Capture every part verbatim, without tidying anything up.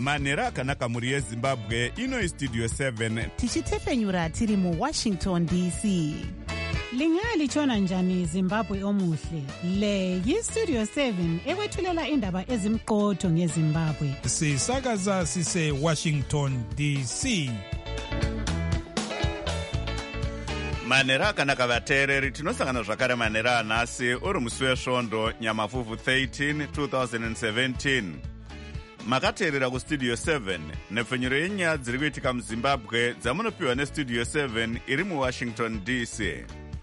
manhero akanaka mhuri yezimbabwe. Ino istudio seven tichitefenyura tiri muwashington D C. Lingalitshona njani Zimbabwe omuhle? Le yistudio seven ekwethulela indaba ezimqotho ngeZimbabwe. Sisakaza sise Washington D C. manhero akanaka vateereri, tinosangana zvakare manhero anhasi uri musi wesvondo nyamavhuvhu thirteen twenty seventeen. Makateerera kustudio seven nepfenyuro yenyaya dziri kuitika muzimbabwe dzamunopiwa nestudio seven iri muwashington D C.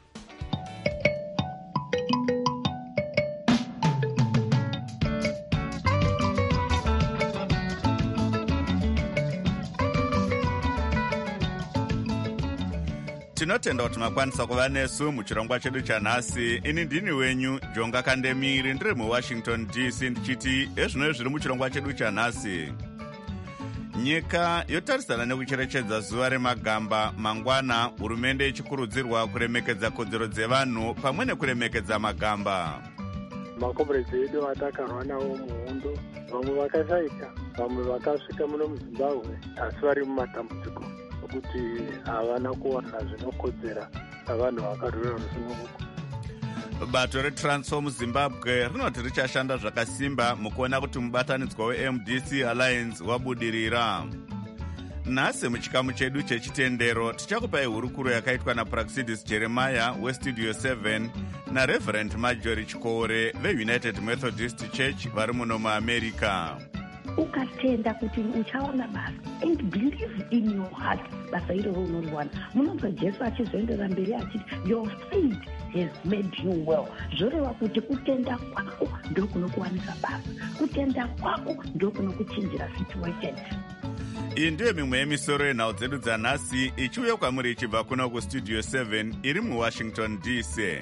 Tinotenda kuti makwanisa kuva nesu muchirongwa chedu chanhasi. Ini ndini wenyu Jonga Kandemiri, ndiri muwashington D C, ndichiti ezvino zviri muchirongwa chedu chanhasi. Nyika yotarisana nekucherechedza zuva remagamba mangwana, hurumende ichikurudzirwa kuremekedza kodzero dzevanhu pamwe nekuremekedza magamba. Makomberedzi edu atakarwa nawo muhondo, vamwe vakashaika, vamwe vakasvika muno muZimbabwe asi vari mumatambudziko kuti havana kuwana zvinokodzera navanhu vakarwira rusununguko. Bato reTransform Zimbabwe rinoti richashanda zvakasimba mukuona kuti mubatanidzwa weM D C Alliance wabudirira. Nhasi muchikamu chedu chechitendero tichakupai hurukuro yakaitwa naPraxidis Jeremiah westudio seven naReverend Marjorie Chikore veUnited Methodist Church vari muno muAmerica. Ukatenda kuti uchaona basa and believe in your heart basa iroro unoriwana. Munonzwa Jesu achizoendera mberi achiti your faith has made you well. Zvoreva kuti kutenda kwako ndo kunokuwanisa basa, kutenda kwako ndo kunokuchinjira situation. Iyi ndiyo mimwe yemisoro yenhau dzedu dzanhasi ichiuya kwamuri ichibva kuno kustudio seven iri muwashington D C.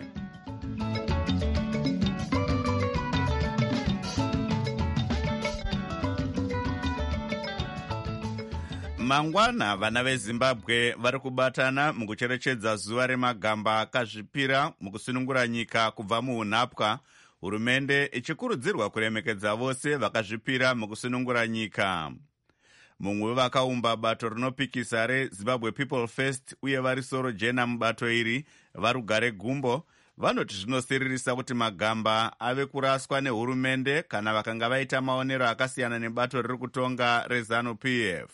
Mangwana vana veZimbabwe vari kubatana mukucherechedza zuva remagamba akazvipira mukusunungura nyika kubva muunhapwa, hurumende ichikurudzirwa kuremekedza vose vakazvipira mukusunungura nyika. Mumwe wevakaumba bato rinopikisa reZimbabwe People First uye vari soro jena mubato iri, Varugare Gumbo, vanoti zvinosiririsa kuti magamba ave kuraswa nehurumende kana vakanga vaita maonero akasiyana nebato riri kutonga reZanu P F.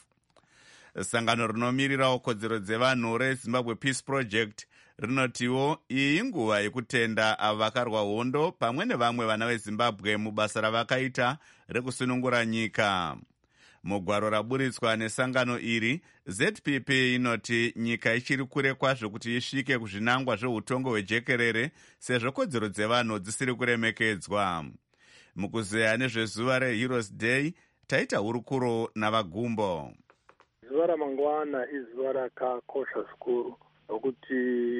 Sangano rinomirirawo kodzero dzevanhu reZimbabwe Peace Project rinotiwo iyi inguva yekutenda avo vakarwa hondo pamwe nevamwe vana veZimbabwe mubasa ravakaita rekusunungura nyika. Mugwaro raburitswa nesangano iri, Z P P inoti nyika ichiri kure kwazvo kuti isvike kuzvinangwa zveutongo hwejekerere sezvo kodzero dzevanhu dzisiri kuremekedzwa. Mukuzeya nezvezuva reHeroes Day taita hurukuro navaGumbo. Zuva ramangwana izuva rakakosha zvikuru nokuti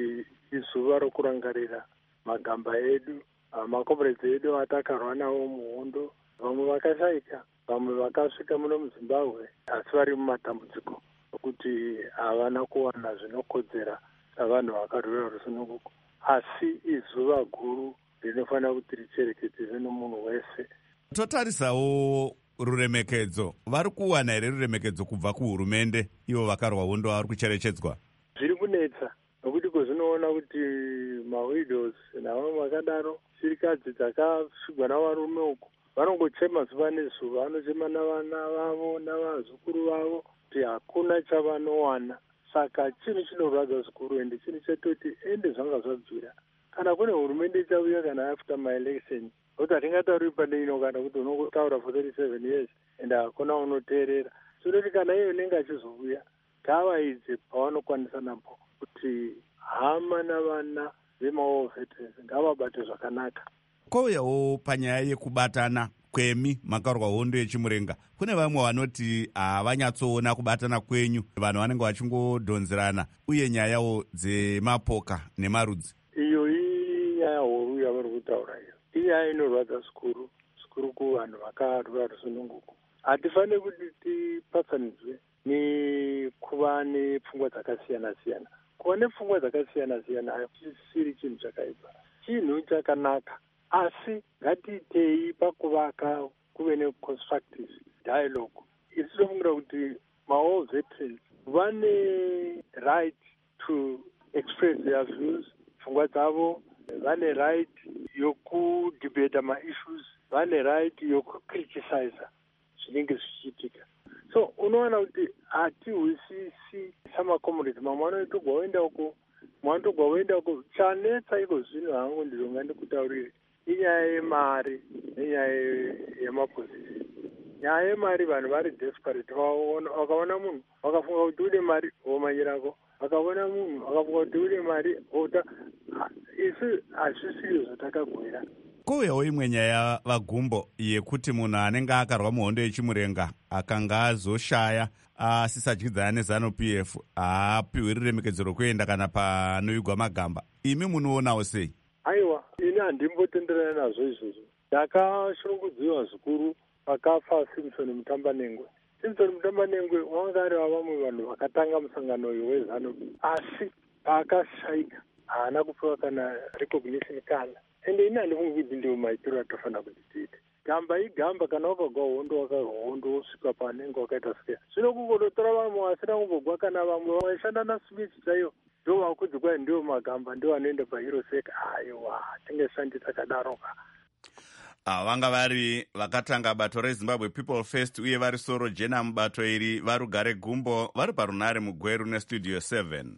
izuva rokurangarira magamba edu, makomberedzi edu atakarwa nawo muhondo, vamwe vakashaika, vamwe vakasvika muno muZimbabwe asi vari mumatambudziko nokuti havana kuwana zvinokodzera navanhu vakarwira rusununguko. Asi izuva guru rinofanira kuti richerechedzwe nomunhu wese. Totarisawo ruremekedzo, vari kuwana here ruremekedzo kubva kuhurumende ivo vakarwa hondo vari kucherechedzwa? Zviri kunetsa nokuti kwezvinoona kuti mawidows navamwe vakadaro, chirikadzi dzakasvigwa navarume uku, vanongochema zuva nezuva, vanochema navana vavo navazukuru vavo kuti hakuna chavanowana. Saka chinhu chinorwadza zvikuru ende chinhu chetoti ende zvanga zvabvira kana kune hurumende ichauya kana after maelection, kuti hatingatauri pane ino kana kuti unotaura for thirty-seven years ende hakuna unoteerera. Zvinoti kana iyo inenge achizouya ngavaidze pavanokwanisa napo kuti hama navana vemawo veterans ngavabate zvakanaka. Kouyawo panyaya yekubatana kwemi makarwa hondo yechimurenga, kune vamwe vanoti havanyatsoona kubatana kwenyu, vanhu vanenge vachingodhonzerana, uye nyayawo dzemapoka nemarudzi. Iyo inyaya huru yavari kutaura iyo, inyaya inorwadza zvikuru zvikuru kuvanhu vakarwira rusununguko. Hatifaniri kuti tipatsanidzwe nekuva nepfungwa dzakasiyana siyana. Kuva nepfungwa dzakasiyana siyana chisiri chinhu chakaipa, chinhu chakanaka. Asi ngatiitei pakuvaka kuve neconstructive dialogue isi tinofungira kuti maall veterans vane right to express their views, pfungwa dzavo, vane right yokudebata maissues, vane right yokukriticize zvinenge zvichiitika. So unoona kuti hatihwisisi samacomrades, mamwe anotogwa waenda uko, mamwe anotogwa waenda uko. Chanetsa iko zvino hangu ndizonga ndikutaurire inyaya yemari nenyaya yemapozisi. Nyaya yemari vanhu vari desperate, vakaona munhu vakafunga kuti ude mari womanyirako, vakaona munhu vakafunga kuti ude mari ota. Isi hazvisiri zvatakagwira. Kouyawo imwe nyaya vagumbo yekuti munhu anenge akarwa muhondo yechimurenga akanga azoshaya asisadyidzana nezanu P F haapiwi riremekedzero kuenda kana panovigwa magamba. Imi munoonawo sei? Aiwa, ini handimbotenderana nazvo izvozvo. Ndakashungudziwa zvikuru pakafa Simpson Mutambanengwe. Simpson Mutambanengwe wanga ari vamwe vanhu vakatanga musangano uyu wezanu, asi paakashaika haana kupiwa kana recognition kana. Ende ini handifungi kuti ndiwo maitiro atofanira kuti tiite. Gamba igamba, kana wakagwa hondo wakarwa hondo wosvika panenge wakaita sike. Zvino kungotora vamwe vasina kumbogwa kana vamwe vaishanda naspeech chaiyo ndo vakudzi kwai ndiwo magamba ndiwo anoenda pahero seka. Aiwa, tingesandi takadaroka. Ah, vanga vari vakatanga bato reZimbabwe People First uye vari soro jena mubato iri varugare gumbo vari parunare mugweru nestudio seven.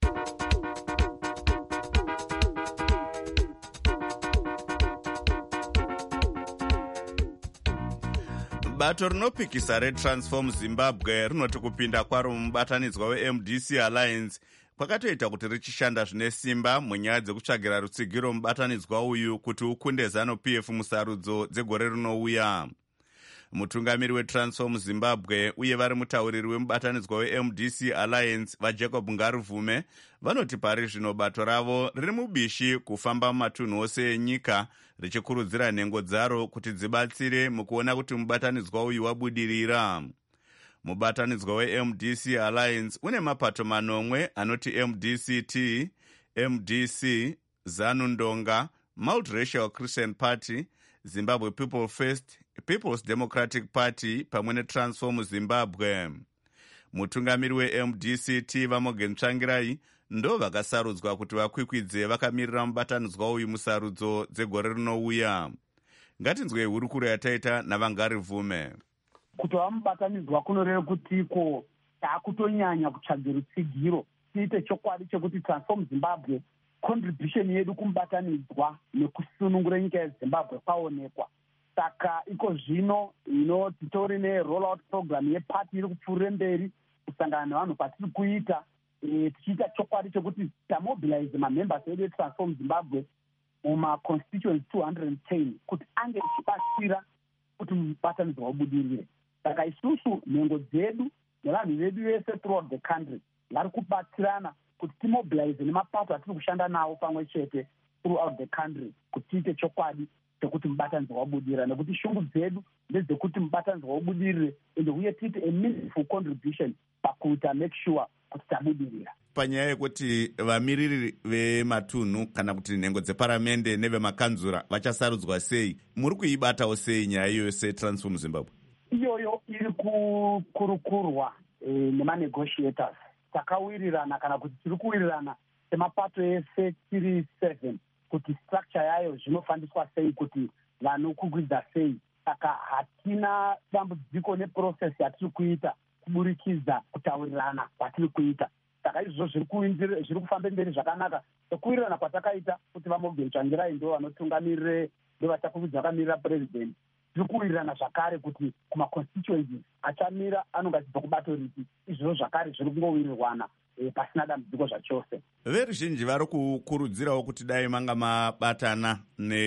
Bato rinopikisa reTransform Zimbabwe rinoti kupinda kwaro mubatanidzwa weM D C Alliance kwakatoita kuti richishanda zvine simba munyaya dzekutsvagira rutsigiro mubatanidzwa uyu kuti ukunde ZANU P F musarudzo dzegore rinouya. Mutungamiri weTransform Zimbabwe uye vari mutauriri wemubatanidzwa weM D C Alliance vaJacob Ngaruvume vanoti pari zvino bato ravo riri mubishi kufamba mumatunhu ose enyika richikurudzira nhengo dzaro kuti dzibatsire mukuona kuti mubatanidzwa uyu wabudirira. Mubatanidzwa weM D C Alliance une mapato manomwe anoti M D C T, M D C, ZANU Ndonga, Multiracial Christian Party, Zimbabwe People First, People's Democratic Party pamwe neTransform Zimbabwe. Mutungamiri weM D C T Vamogen Tsvangirai ndo vakasarudzwa kuti vakwikwidze vakamirira mubatanidzwa uyu musarudzo dzegore rinouya. Ngatinzwe hurukuro yataita naVangarivume. Kuti vamubatanidzwa kunoreva kuti ko taakutonyanya kutsvaga rutsigiro tiite chokwadi chekuti Transform Zimbabwe contribution yedu kumubatanidzwa nekusunungura nyika yeZimbabwe kwaonekwa. Saka iko zvino ino titori ne-rollout program yepati iri kupfuurire mberi kusangana nevanhu patiri kuita e, tichiita chokwadi chekuti tamobilize mamembers edu eTransform Zimbabwe muma-constituents two hundred ten kuti ange ichibatsira kuti mubatanidzwa ubudirire. Saka isusu nhengo dzedu nevanhu vedu vese throughout the country vari kubatsirana kuti timobilize nemapato atiri kushanda nawo pamwe chete throughout the country kuti tiite chokwadi chekuti mubatanidzwa wabudira, nekuti shungu dzedu ndedzekuti mubatanidzwa wabudirire ende uye tiite a meaningful contribution pakuita make sure kuti tabudirira. Panyaya yekuti vamiriri vematunhu kana kuti nhengo dzeparamende nevemakanzura vachasarudzwa sei, muri kuibatawo sei nyaya iyoyo seTransform Zimbabwe? Iyoyo iri kukurukurwa e, nemanegotiators. Takawirirana kana kuti tiri kuwirirana semapato ese tiri seven kuti structure yayo zvinofambiswa sei, kuti vanokukwidza sei. Saka hatina dambudziko neprocess yatiri kuita kuburikidza kutaurirana kwatiri kuita. Saka izvozvo zviri zviri kufamba mberi zvakanaka. Sekuwirirana kwatakaita kuti vaMogen Tsvangirai ndo vanotungamirire, ndo vachakukwidza vakamirira president. Tiri kuwirirana zvakare kuti kuma-constituencies achamira anonga achibva kubato ripi. Izvozvo zvakare zviri kungowirirwana e, pasina dambudziko zvachose. Veruzhinji vari kukurudzirawo kuti dai manga mabatana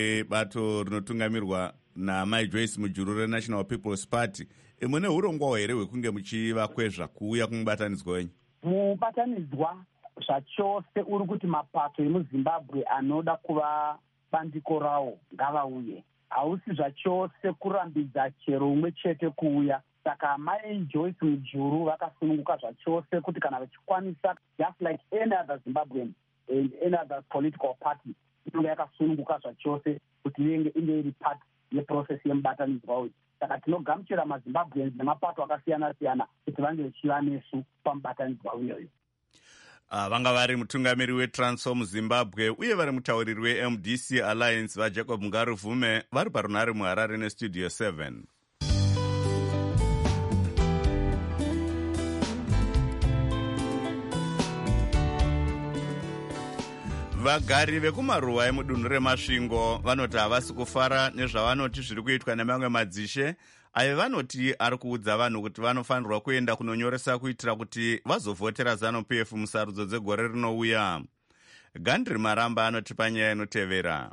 nebato rinotungamirwa naMai Joyce Mujuru reNational People's Party. E, mune urongwa here hwekunge muchivakwezva kuuya kumubatanidzwa wenyu? Mubatanidzwa zvachose uri kuti mapato emuZimbabwe anoda kuva bandiko rawo ngavauye. Hausi zvachose kurambidza chero umwe chete kuuya. Saka Mai Joyce Mujuru vakasununguka zvachose kuti kana vachikwanisa, just like any other Zimbabwean and any other political party, inonga yakasununguka zvachose kuti inge iri part yeprocess yemubatanidzwa uyu. Saka tinogamuchira mazimbabweans nemapato akasiyana siyana kuti vange vachiva nesu pamubatanidzwa uyoyo. Uh, vanga vari mutungamiri weTransform Zimbabwe uye vari mutauriri weM D C Alliance vaJacob Ngaruvume vari parunhare muHarare nestudio seven. Vagari vekumaruwa emudunhu reMasvingo vanoti havasi kufara nezvavanoti zviri kuitwa nemamwe madzishe ayo vanoti ari kuudza vanhu kuti vanofanirwa kuenda kunonyoresa kuitira kuti vazovhotera ZANU P F musarudzo dzegore rinouya. Gandri Maramba anoti panyaya inotevera.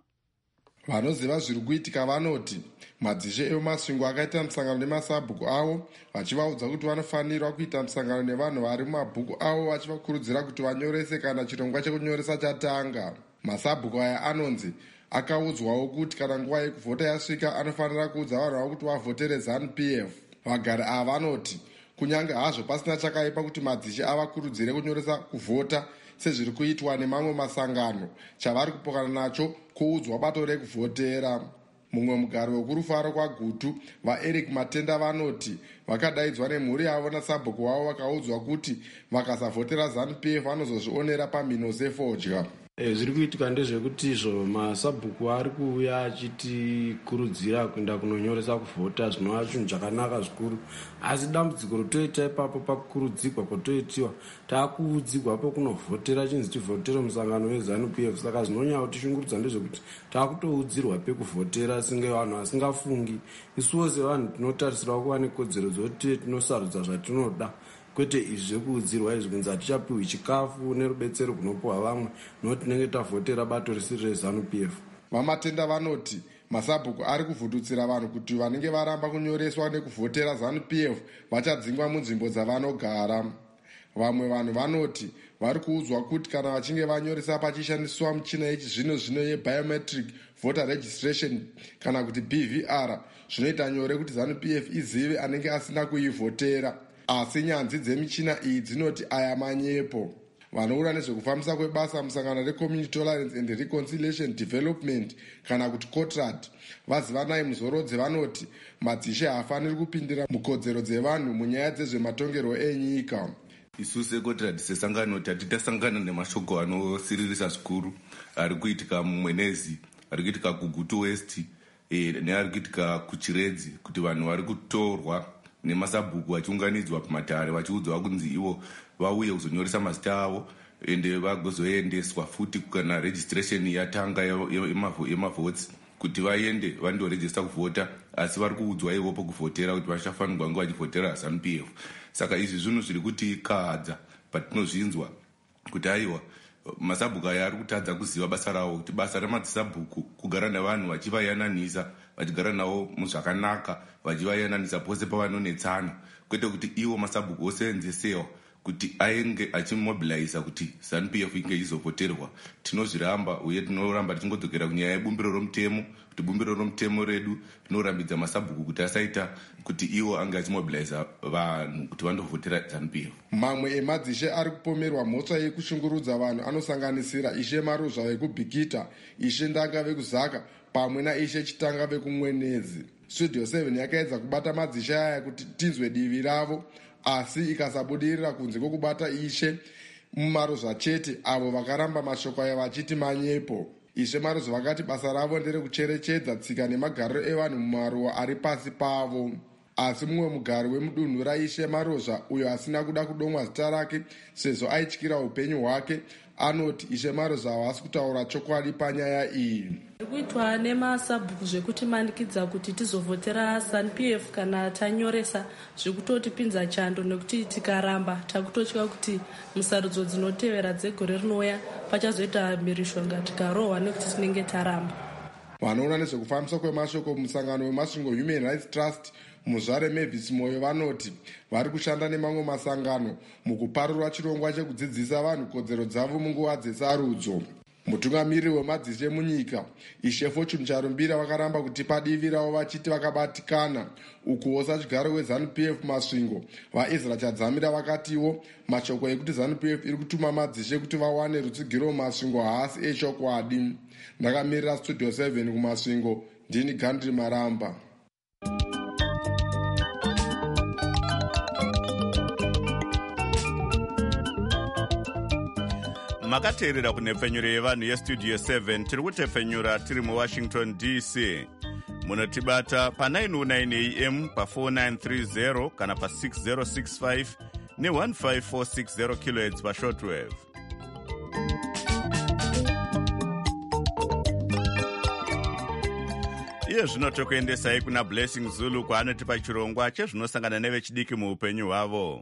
Vanoziva zviri kuitika vanoti madzishe eMasvingo akaita musangano nemasabhuku avo vachivaudza kuti vanofanirwa kuita musangano nevanhu vari mumabhuku avo vachivakurudzira kuti vanyorese kana chirongwa chekunyoresa chatanga. Masabhuku aya anonzi akaudzwawo kuti kana nguva yekuvhota yasvika anofanira kuudza vanhu vavo kuti vavhotere ZANU P F. Vagari ava vanoti kunyange hazvo pasina chakaipa kuti madzishe avakurudzire kunyoresa kuvhota sezviri kuitwa nemamwe masangano, chavari kupokana nacho kuudzwa bato rekuvhotera. Mumwe mugari wekurufaro kwaGutu vaEric Matenda vanoti vakadaidzwa nemhuri yavo nasabhuku wavo vakaudzwa kuti vakasavhotera ZANU P F vanozozvionera pamhino sefodya. E, zviri kuitika ndezvekuti izvo masabhuku ari kuuya achitikurudzira kuenda kunonyoresa kuvhota zvinova chinhu chakanaka zvikuru, asi dambudziko rotoita ipapo pakukurudzirwa kwatoitiwa taakuudzirwa pokunovhotera chinzi tivhotere musangano weZANU P F. Saka zvinonyanya kutishungurudza ndezvekuti taakutoudzirwa pekuvhotera singe vanhu vasingafungi. Isuwo sevanhu tinotarisirwa kuva nekodzero dzoti tinosarudza zvatinoda, kwete izvi zvekuudzirwa izvi kunzi hatichapiwi chikafu nerubetsero kunopiwa vamwe nokuti tinenge tavhotera bato risiri reZANU P F. Vamatenda vanoti masabhuku ari kuvhundutsira vanhu kuti vanenge varamba kunyoreswa nekuvhotera ZANU P F vachadzingwa munzvimbo dzavanogara. Vamwe vanhu vanoti vari kuudzwa kuti kana vachinge vanyoresa pachishandiswa michina yechizvino zvino yebiometric voter registration kana kuti B V R zvinoita nyore kuti ZANU P F izive anenge asina kuivhotera. Asi nyanzvi dzemichina iyi dzinoti aya manyepo. Vanoona nezvekufambisa kwebasa musangano reCommunity Tolerance and Reconciliation Development kana kuti COTRAD vazivanai muzorodze vanoti madzishe haafaniri kupindira mukodzero dzevanhu munyaya dzezvematongero enyika. Isu seCOTRAD sesangano tati tasangana nemashoko anosiririsa zvikuru ari kuitika mumwenezi, ari kuitika kuGutu West e, neari kuitika kuChiredzi, kuti vanhu vari kutorwa nemasabhuku vachiunganidzwa pamatare vachiudzwa kunzi ivo vauye kuzonyoresa mazita avo ende vagozoendeswa futi kana registration yatanga yemavhotsi kuti vaende vandorejista kuvhota, asi vari kuudzwa ivo pokuvhotera kuti vachafanirwa nguva vachivhotera ZANU P F. Saka izvi zvinhu zviri kutikahadza patinozvinzwa kuti aiwa masabhuku aya ari kutadza kuziva basa ravo, kuti basa remadzisabhuku kugara nevanhu vachivayananisa, vachigara navo muzvakanaka, vachivayananisa pose pavanonetsana, kwete kuti ivo masabhuku osenzesewa kuti ainge achimobiliza kuti ZANU P F inge izovhoterwa. Tinozviramba uye tinoramba tichingodzokera kunyaya yebumbiro romutemo, kuti bumbiro romutemo redu rinorambidza masabhuku kuti asaita kuti ivo ange achimobiliza vanhu kuti vandovhotera ZANU P F. Mamwe emadzishe ari kupomerwa mhosva yekushungurudza vanhu anosanganisira Ishe Maruzva vekubhikita, Ishe Ndanga vekuzaka pamwe naIshe Chitanga vekumwenezi. Studio seven yakaedza kubata madzishe aya kuti tinzwe divi ravo, asi ikasabudirira kunze kwokubata Ishe Maruzva chete avo vakaramba mashoko aya vachiti manyepo. Ishe Maruzva vakati basa ravo nderekucherechedza tsika nemagariro evanhu mumaruwa ari pasi pavo. Asi mumwe mugari wemudunhu raIshe Maruzva uyo asina kuda kudomwa zita rake sezvo aityira upenyu hwake anoti Ishe Maruzva havasi kutaura chokwadi panyaya iyi. Kuitwa nemasabhuku zvekutimanikidza kuti tizovhotera ZANU P F kana tanyoresa zvekutotipinza chando, nekuti tikaramba takutotya kuti musarudzo dzinotevera dzegore rinouya pachazoita mhirishonga tikarohwa nekuti tinenge taramba. Vanoona nezvekufambiswa kwemashoko musangano weMasvingo Human Rights Trust muzvare Mavis Moyo vanoti vari kushanda nemamwe masangano mukuparura chirongwa chekudzidzisa vanhu kodzero dzavo munguva dzesarudzo. Mutungamiriri wemadzishe munyika Ishe Fortune Charumbira vakaramba kuti padivi ravo vachiti vakabatikana ukuwo sachigaro weZANU P F Masvingo. VaEzra Chadzamira vakatiwo mashoko ekuti ZANU P F iri kutuma madzishe kuti vawane rutsigiro mumasvingo haasi echokwadi. Ndakamirira Studio seven kumasvingo, ndini Gandri Maramba. makateerera kunhepfenyuro yevanhu yestudio seven tiri kutepfenyura tiri muwashington D C. munotibata pa nine oh nine A M pa four nine three zero kana pa six zero six five ne one five four six zero kilohertz pa shortwave. iye zvino tokuendesai kuna Blessing Zulu kwaanotipa chirongwa chezvinosangana nevechidiki muupenyu hwavo.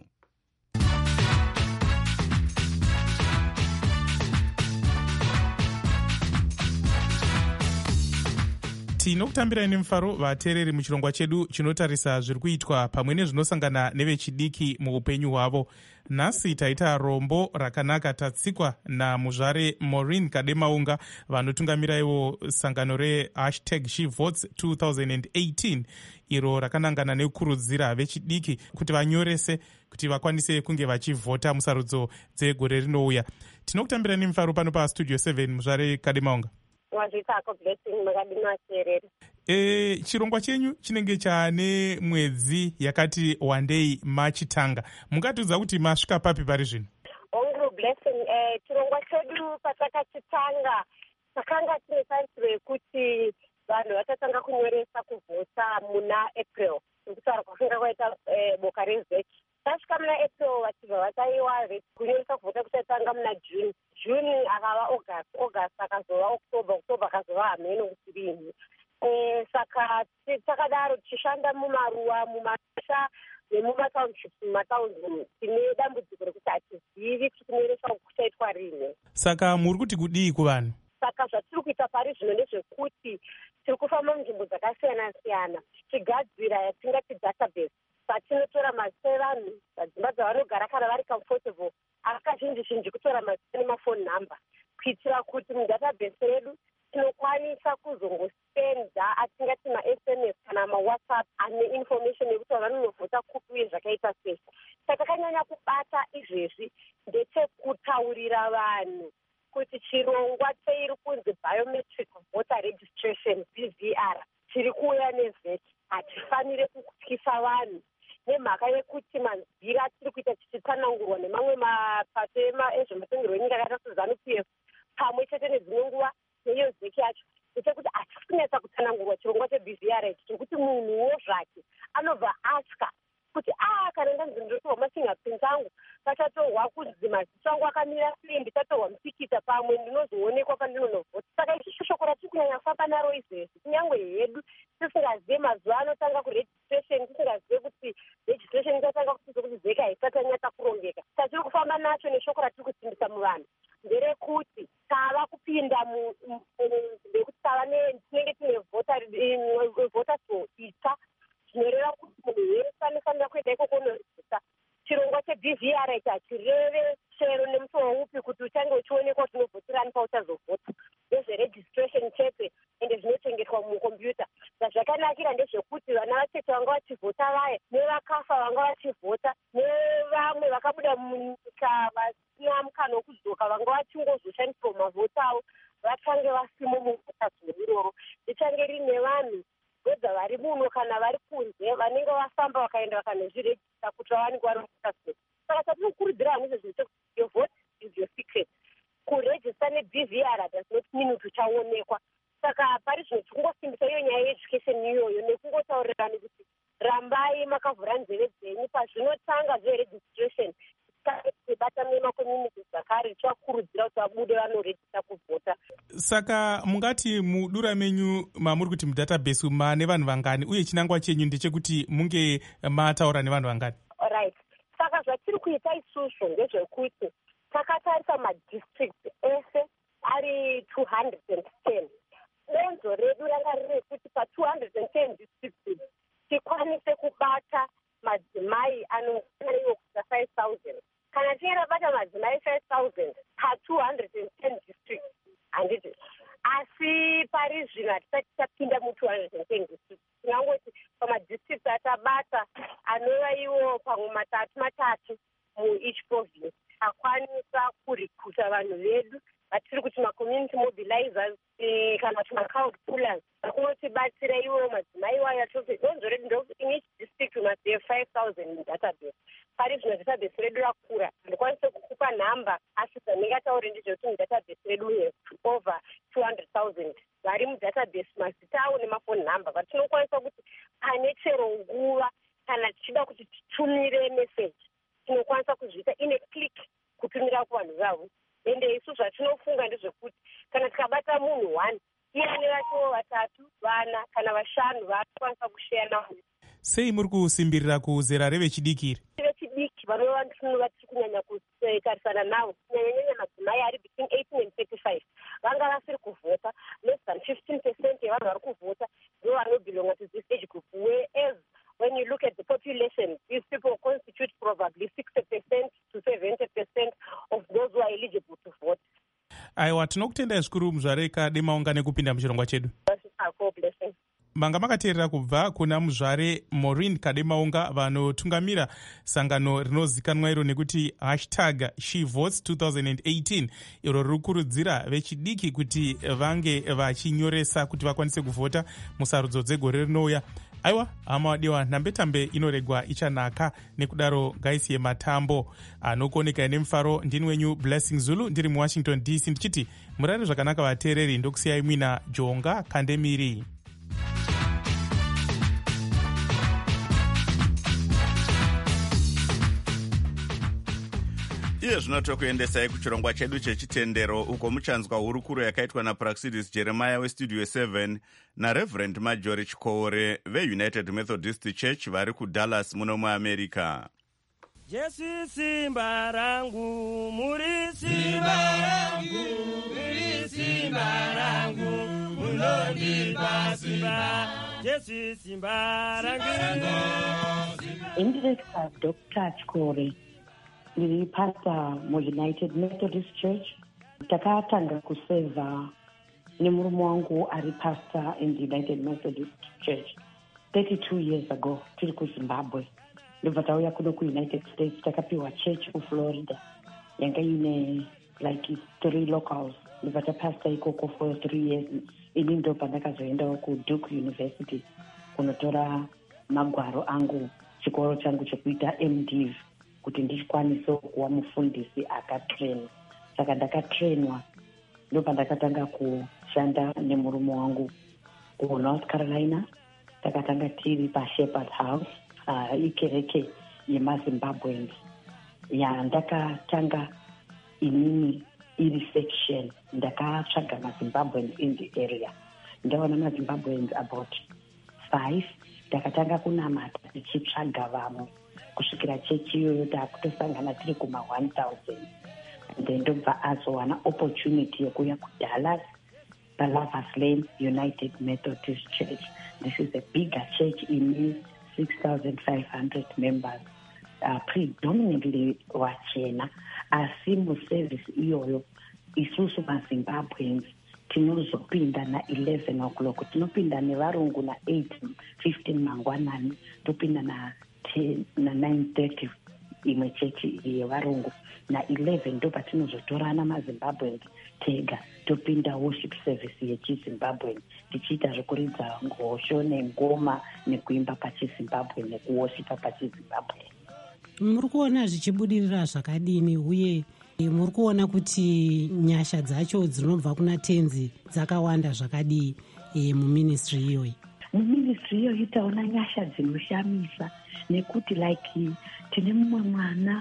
tinokutambirai nemufaro vateereri muchirongwa chedu chinotarisa zviri kuitwa pamwe nezvinosangana nevechidiki muupenyu hwavo. nhasi taita rombo rakanaka tatsikwa namuzvare Maureen Kademaunga vanotungamiraiwo sangano rehashtag she votes twenty eighteen iro rakanangana nekukurudzira vechidiki kuti vanyorese kuti vakwanise kunge vachivhota musarudzo dzegore rinouya. tinokutambirai nemufaro pano pastudio seven muzvare Kademaunga. wazvitako Blessing makadinoateereri. E, chirongwa chenyu chinenge chane mwedzi yakati wandei machitanga. mungatiudza kuti masvika papi pari zvino? Hongu Blessing, eh, chirongwa chedu patakachitanga takanga tine tarisiro yekuti vanhu vachatanga kunyoresa kuvhota muna April nekutaura kwakanga kwaita eh, boka rezeki. tasvika muna April vachibva vataiwa kunyoresa kuvhota kuchatanga muna June. June akava August, August akazova October, October akazova hameno kuti rinhi. E, saka takadaro tichishanda mumaruwa, mumasha nemumatownship, mumatowns tine dambudziko rekuti hatizivi kuti kunyoresa kuchaitwa rini. Saka muri kuti kudii kuvanhu? Saka zvatiri kuita pari zvino ndezvekuti tiri kufamba munzvimbo dzakasiyana siyana tichigadzira yatingati database patinotora mazita evanhu padzimba dzavanogara kana vari comfortable akazhinji zhinji kutora mazita nemafoni number kuitira kuti mudatabase yedu tinokwanisa kuzongosenda atingati ma-S M S kana ma-WhatsApp ane information yekuti vanonovhota kupi uye zvakaita sei. Saka takanyanya kubata izvezvi ndechekutaurira vanhu kuti chirongwa cheiri kunzi biometric voter registration B V R chiri kuuya nevheti hatifanire kutyisa vanhu nemhaka yekuti manzira tiri kuita tichitsanangurwa nemamwe mapato ezvemutongerwo wenyika akaita sezanu P F pamwe chete nedzimwe nguva neiyo zeki yacho ndechekuti hatisi kunetsa kutsanangurwa chirongwa cheB V R ichi chekuti munhuwo zvake anobva atya kuti a kana ndanzi ndotorwa mafingerprint angu pachatohwa kunzi mazita angu akamira sei ndichatorwa musikita pamwe ndinozoonekwa pandinonovhota. Saka ichi shoko ratiri kunyanya kufamba naro izvezvi kunyange hedu tisingazive mazuva anotanga kuregistration, tisingazive kuti registration ichatanga kusiza kuti zeka haisati yanyatsa kurongeka. Tatiri kufamba nacho neshoko ratiri kusimbisa muvanhu nderekuti tava kupinda ndekuti tava tinenge tine vota so itsva zvinoreva kuti munhu wese anofanira kuenda ikoko kunovhota. Chirongwa cheB V R ichi hachireve chero nemutowo upi kuti uchange uchionekwa kuti unovhoterani pauchazovhota. Ndezveregistration chete ende zvinochengetwa mukombiyuta. Zvazvakanakira ndezvekuti vana vacheche vanga vachivhota vaya nevakafa vanga vachivhota nevamwe vakabuda munyika vasina mukana wokudzoka vanga vachingozoshandiswa mavhota avo vachange vasimo muvhota zuva iroro. Richange rine vanhu vedza vari muno kana vari kunze vanenge vafamba vakaenda vakanozvirejista kuti vavanenge vari muvhota zuva. Saka tatinokurudzira vanhu izvezvi kuti your vote is your secret. Kurejista neB V R does not mean kuti uchaonekwa. Saka pari zvino tikungosimbisa iyo nyaya yeeducation iyoyo nekungotaurirani kuti rambai makavhura nzeve dzenyu pazvinotanga zveregistration tibata nemakommunity zvakare tivakurudzira kuti vabude vanorejista kuvhota. Saka mungati mudura menyu mamuri kuti mudatabase mane vanhu vangani uye chinangwa chenyu ndechekuti munge mataura nevanhu vangani? Alright. Saka zvatiri kuita isusu ndezvekuti takatarisa madistrict ese ari two hundred ten. Denzo redu ranga riri rekuti pa two hundred ten districts tikwanise kubata madzimai anokwana iwo kusa five thousand. Kana tinge rabata madzimai five thousand pa two hundred ten districts handiti. Asi pari zvino hatisati tapinda mu two hundred ten districts. Tinangoti pamadistricts atabata anova iwo pamwe matatu matatu mu each province akwanisa kurikuta vanhu vedu vatiri kuti macommunity mobilizers kana kuti macrowd pullers vakunotibatsira iwo madzimai wayo atoti don't already know in each district we must have five thousand in database. Pari zvino database redu rakura ndikwanise kukupa nhamba asi dzandingataure ndizvo kuti mudatabase redu we have over two hundred thousand vari mudatabase mazita avo nemafoni nhamba vatinokwanisa kuti pane chero nguva kana tichida kuti titumire meseji tinokwanisa kuzviita ine click kutumira kuvanhu vavo. Ende isu zvatinofunga ndezvekuti kana tikabata munhu one iye ane vachowo vatatu vana kana vashanu vaakwanisa kusheya navo. Sei muri kusimbirira kuzera revechidiki? Vechidiki vanova vatiri kunyanya kutarisana navo kunyanyanyanya madzimai ari between eighteen and thirty-five vanga vasiri kuvhota. Less than fifteen percent yevanhu vari kuvhota ndo vanobelonga to this age group, whereas when you look at the population, these people constitute probably sixty percent to seventy percent of those who are eligible to vote. Aiwa, tinokutendai zvikuru muzvare kademaunga nekupinda muchirongwa chedu. Manga makateerera kubva kuna muzvare Maureen Kademaunga vanotungamira sangano rinozikanwa iro nekuti hashtag she votes twenty eighteen iro riri kukurudzira vechidiki kuti vange vachinyoresa kuti vakwanise kuvhota musarudzo dzegore rinouya. Aiwa, hama wadiwa, nhambetambe inoregwa ichanaka, nekudaro ngaisiye matambo anokuoneka nemufaro. Ndini wenyu Blessing Zulu ndiri muWashington D C ndichiti murare zvakanaka vateereri, ndokusiyai mwina Jonga Kandemiri. Iye zvino tokuendesai kuchirongwa chedu chechitendero uko muchanzwa hurukuro yakaitwa naPraxidis Jeremiah westudio seven naReverend Marjorie Chikore veUnited Methodist Church vari kuDallas muno muAmerica. Jesu simba rangu, muri simba rangu, muri simba rangu, munondipa simba. Jesu simba rangu. Indirector Doctor Chikore, ndiri pastor muUnited Methodist Church. Takatanga kuseva nemurume wangu ari pastor in the United Methodist Church thirty-two years ago tiri kuZimbabwe. Ndobva tauya kuno kuUnited States takapiwa church kuFlorida yanga ine like three locals. Ndobva tapastor ikoko for three years. Ini ndo pandakazoendawo kuDuke University kunotora magwaro angu chikoro changu chekuita M Div kuti ndikwanise kuva mufundisi akatrain. Saka ndakatrainwa ndopandakatanga kushanda nemurume wangu kuNorth Carolina. Takatanga tiri paShepherd House uh, ikereke yemaZimbabweans. Ya ndakatanga inini iri section ndakatsvaga maZimbabweans in the area. Ndaona maZimbabweans about five. Ndakatanga kunamata tichitsvaga vamwe kusvikira chechi iyoyo takutosangana tiri kuma one thousand. Then ndobva azowana opportunity yekuya kuDallas paLovers Lane United Methodist Church. This is a bigger church in six thousand five hundred members, uh, predominantly wachena. Asi muservice iyoyo isusu maZimbabweans tinozopinda na eleven o'clock, tinopinda nevarungu na eight fifteen mangwanani, topinda na ten na nine thirty imwe chechi yevarungu, na eleven ndo patinozotorana maZimbabweans tega topinda worship service yechiZimbabwe tichiita zvekuridza ngosho nengoma nekuimba pachiZimbabwe nekuwoshipa pachiZimbabwe. Muri kuona zvichibudirira zvakadini uye muri kuona kuti nyasha dzacho dzinobva kuna tenzi dzakawanda zvakadii e, muministry iyoyi? Muministry iyoyi taona nyasha dzinoshamisa nekuti like tine mumwe mwana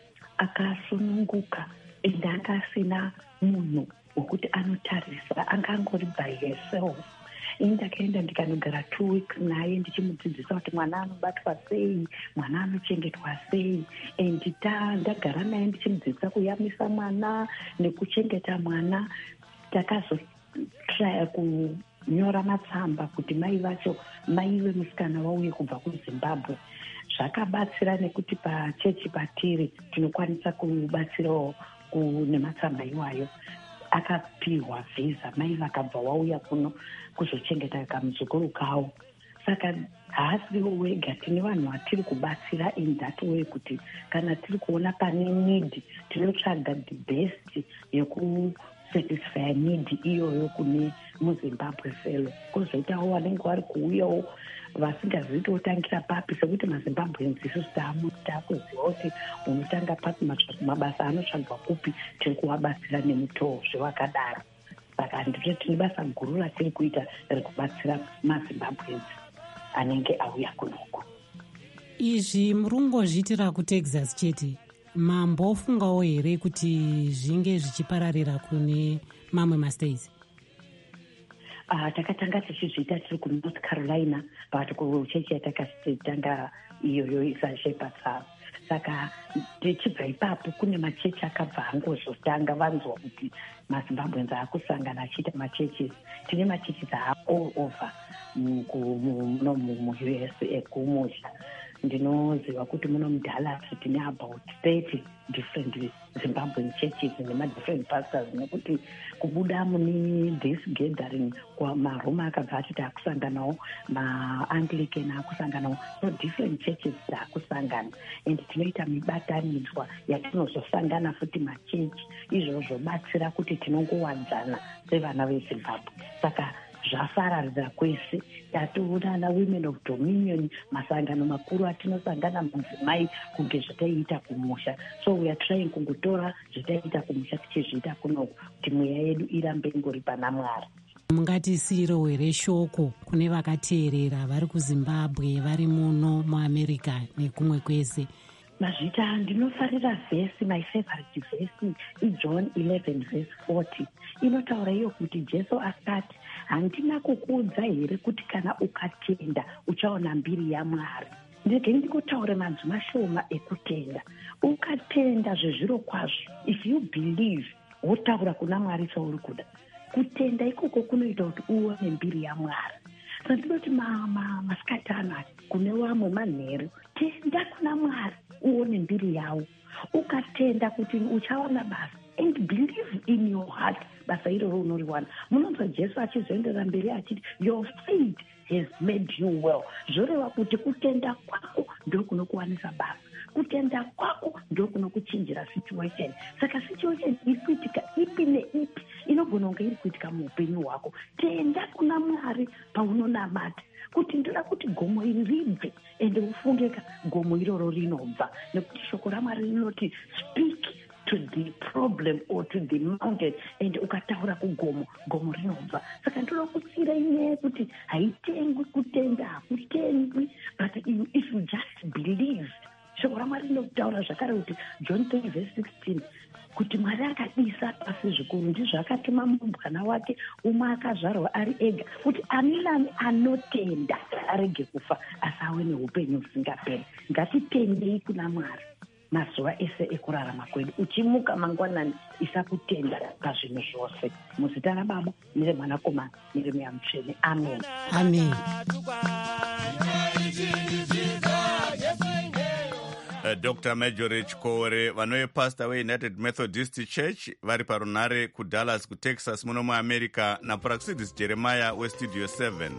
akasununguka ende akasina munhu wekuti anotarisa, angangori by herself. Ini ndakaenda ndikanogara two weeks naye ndichimudzidzisa kuti mwana anobatwa sei, mwana anochengetwa sei. And ndagara naye ndichimudzidzisa kuyamisa mwana nekuchengeta mwana. Takazotraya kunyora matsamba kuti mai vacho, mai vemusikana vauye kubva kuZimbabwe. Zvakabatsira nekuti pachechi patiri tinokwanisa kubatsirawo nematsamba iwayo. Akapiwa visa, mai vakabva wauya kuno kuzochengeta kamuzukuru kawo. Saka haasi wega, tine vanhu vatiri kubatsira in that way kuti kana tiri kuona pane need tinotsvaga the best yeku satisfya need iyoyo kune muzimbabwe felo. Kwozoitawo vanenge vari kuuyawo vasingazivi totangira papi, sekuti mazimbabweans isusu taakuziva kuti unotanga papi, mabasa anotsvagwa kupi, tiri kuvabatsira nemutoo zvevakadaro. Saka ndito tine basa guru ratiri kuita rekubatsira mazimbabweans anenge auya kunoku. Izvi murungozviitira kuTexas chete, mambofungawo here kuti zvinge zvichipararira kune mamwe mastates? Uh, takatanga tichizviita tiri kuNorth Carolina, but kuchechi yatakatanga iyoyo isashepatsa. Saka tichibva ipapo kune machechi akabva angozotanga vanzwa kuti mazimbabweans akusangana achiita machechi. Tine machechi all over mu-U S ekumusha. Ndinoziva kuti muno muDallas tine about thirty different Zimbabwean churches nema-different pastors, nekuti kubuda mune this gathering maroma akabva atiti akusanganawo, ma-Anglican akusanganawo, so different churches dzakusangana, and tinoita mibatanidzwa yatinozosangana futi machechi, izvo zvobatsira kuti tinongowadzana sevana veZimbabwe. Saka zvafararira kwese, tatoonana women of dominion, masangano makuru atinosangana mudzimai kunge zvataiita kumusha. So we are trying kungotora zvataiita kumusha tichizviita kunoku kuti mweya yedu irambe ingori pana Mwari. Mungatisiro here shoko kune vakateerera vari kuZimbabwe, vari muno muAmerica nekumwe kwese? Mazvita ndinofarira vhesi, my favorite vhesi iJohn eleven verse forty. Inotaura iyo kuti Jesu asati, handina kukuudza here kuti kana ukatenda uchaona mbiri yaMwari. Ndege ndikotaura manzwi mashoma ekutenda. Ukatenda zvezviro kwazvo, if you believe, wotaura kuna Mwari sauri kuda. Kutenda ikoko kunoita kuti uone mbiri yaMwari. So ndinoti masikati anaya kune vamwe manheru, tenda kuna Mwari uone mbiri yawo. Ukatenda kuti uchaona basa, and believe in your heart, basa iroro unoriwana. Munonzwa Jesu achizoendera mberi achiti your faith has made you well. Zvoreva kuti kutenda kwako ndio kunokuwanisa basa, kutenda kwako ndio kunokuchinjira situation. Saka situation ikuitika ipi neipi inogona kunge iri kuitika muupenyu hwako, tenda kuna Mwari paunonamata kuti ndoda kuti gomo iri ribve, ende ufungeka gomo iroro rinobva, nekuti shoko raMwari rinoti speak to the problem or to the mountain, and ukataura kugomo, gomo rinobva. Saka ndoda kutsira inyaya kuti haitengwi kutenda, hakutengwi, but if you just believe. Shoko raMwari rinotaura zvakare kuti John three verse sixteen, kuti Mwari akadisa pasi zvikuru ndizvo akatuma murumbwana wake umwe akazvarwa ari ega, kuti ani nani anotenda arege kufa asi ave neupenyu husingaperi. Ngatitendei kuna Mwari mazuva ese ekurarama kwedu, uchimuka mangwanani isakutenda pazvinhu zvose. Muzita raBaba nereMwanakomana nereMweya Mutsvene. Amen. Amen. Uh, Doctor Marjorie Chikore, vanoepastor weUnited Methodist Church vari parunare kuDallas kuTexas muno muAmerica, naPraxidis Jeremiah weStudio seven.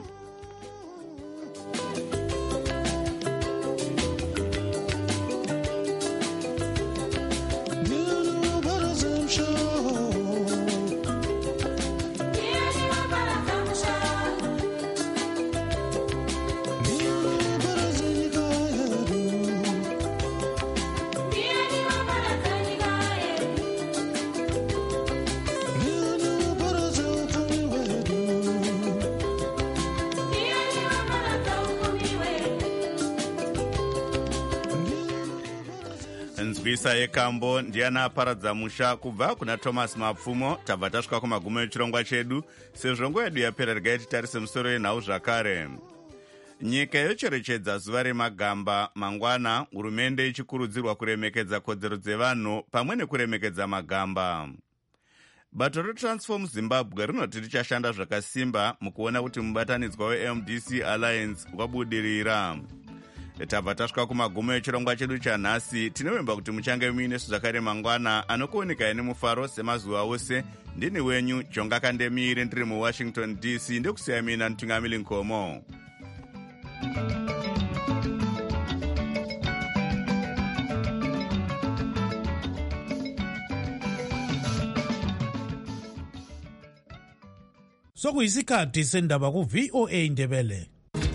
Nzwisa yekambo ndiana aparadza musha kubva kuna Thomas Mapfumo. Tabva tasvika kumagumo echirongwa chedu. Sezvo nguva yedu yapera, regai titarise musoro yenhau zvakare. Nyika yocherechedza zuva remagamba mangwana, hurumende ichikurudzirwa kuremekedza kodzero dzevanhu pamwe nekuremekedza magamba. Bato reTransform Zimbabwe rinoti richashanda zvakasimba mukuona kuti mubatanidzwa weM D C Alliance wabudirira. Tabva tasvika kumagumo echirongwa chedu chanhasi. Tinovimba kuti muchange muinesu zvakare mangwana anokuoneka nemufaro semazuva ose. Ndini wenyu Jonga Kandemire ndiri muWashington D C, ndikusiya mina Ntungamili Nkomo. sokuyisikhathi sendaba ku-V O A Ndebele.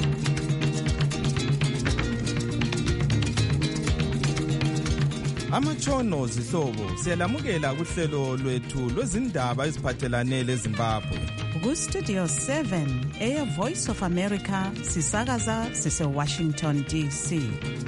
Amatshono zihlobo siyalamukela kuhlelo lwethu lwezindaba eziphathelane leZimbabwe. Ku-Studio seven, Air Voice of America, sisakaza sise-Washington D C.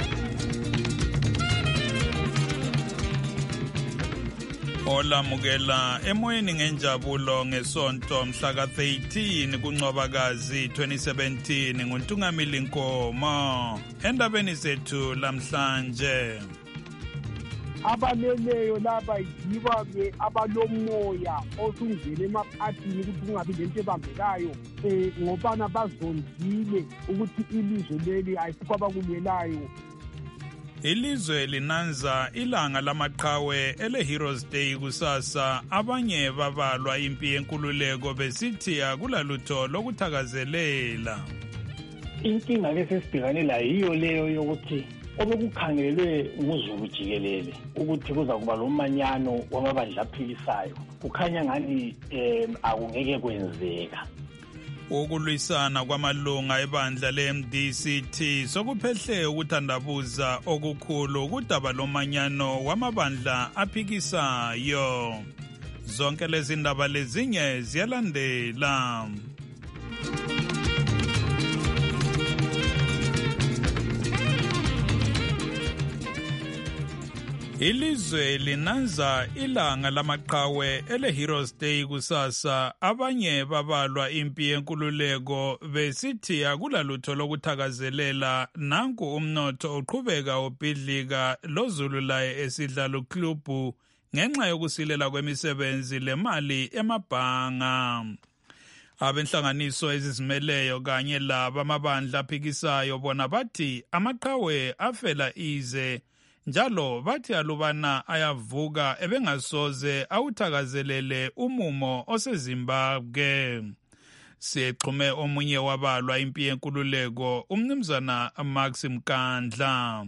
Olamukela emoyeni ngenjabulo ngesonto mhla ka thirteen kuNcwabakazi twenty seventeen nguNtungamili Nkomo. Endabeni zethu lamhlanje, abaleleyo laba yiba-ke abalomoya osungene emaphathini ukuthi kungabi lento ebambekayo um ngobana bazondile ukuthi ilizwe leli ayisikho abakulwelayo. ilizwe linanza ilanga lamaqhawe ele-Heroes Day kusasa. Abanye babalwa impi yenkululeko besithi akulalutho lokuthakazelela. Inkinga lesesibhekane layo yiyo leyo yokuthi obekukhangelwe nguzulu jikelele ukuthi kuza kuba lomanyano wamabandla aphikisayo, kukhanya ngani um akungeke kwenzeka. Ukulwisana kwamalunga ebandla le-M D C T sokuphehle ukuthandabuza okukhulu kudaba lomanyano wamabandla aphikisayo. Zonke lezi ndaba lezinye ziyalandela. Ilizwe linanza ilanga lamaqhawe ele-Heroes Day kusasa. Abanye babalwa impi yenkululeko besithi akulalutho lokuthakazelela. Nanku umnotho uqhubeka ubhidlika, lozulu laye esidlala uklubu ngenxa yokusilela kwemisebenzi lemali emabhanga. Abenhlanganiso ezizimeleyo kanye laba amabandla aphikisayo bona bathi amaqhawe afela ize, njalo bathi alubana ayavuka ebengasoze awuthakazelele umumo oseZimbabwe. Sixhume omunye wabalwa impi yenkululeko, umnumzana Max Mkandla.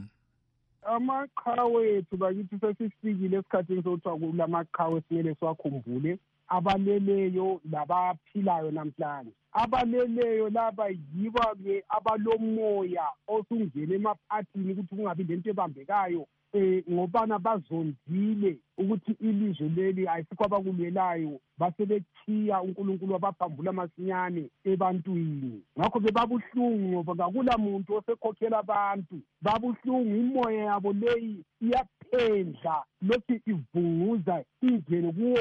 Amaqhawe ethu bakithi sesifikile esikhathini sokuthiwa kulamaqhawe simele siwakhumbule, abaleleyo labaphilayo namhlanje. Abaleleyo laba yiba-ke abalomoya osungene emaphathini ukuthi kungabi lento ebambekayo um ngobana bazondile ukuthi ilizwe leli ayisikho abakulwelayo, basebethiya uNkulunkulu wabaphambula masinyane ebantwini. Ngakho-ke babuhlungu ngoba kakula muntu osekhokhela abantu. Babuhlungu, imoya yabo leyi iyaphendla lokhu ivunguza ingene kuwo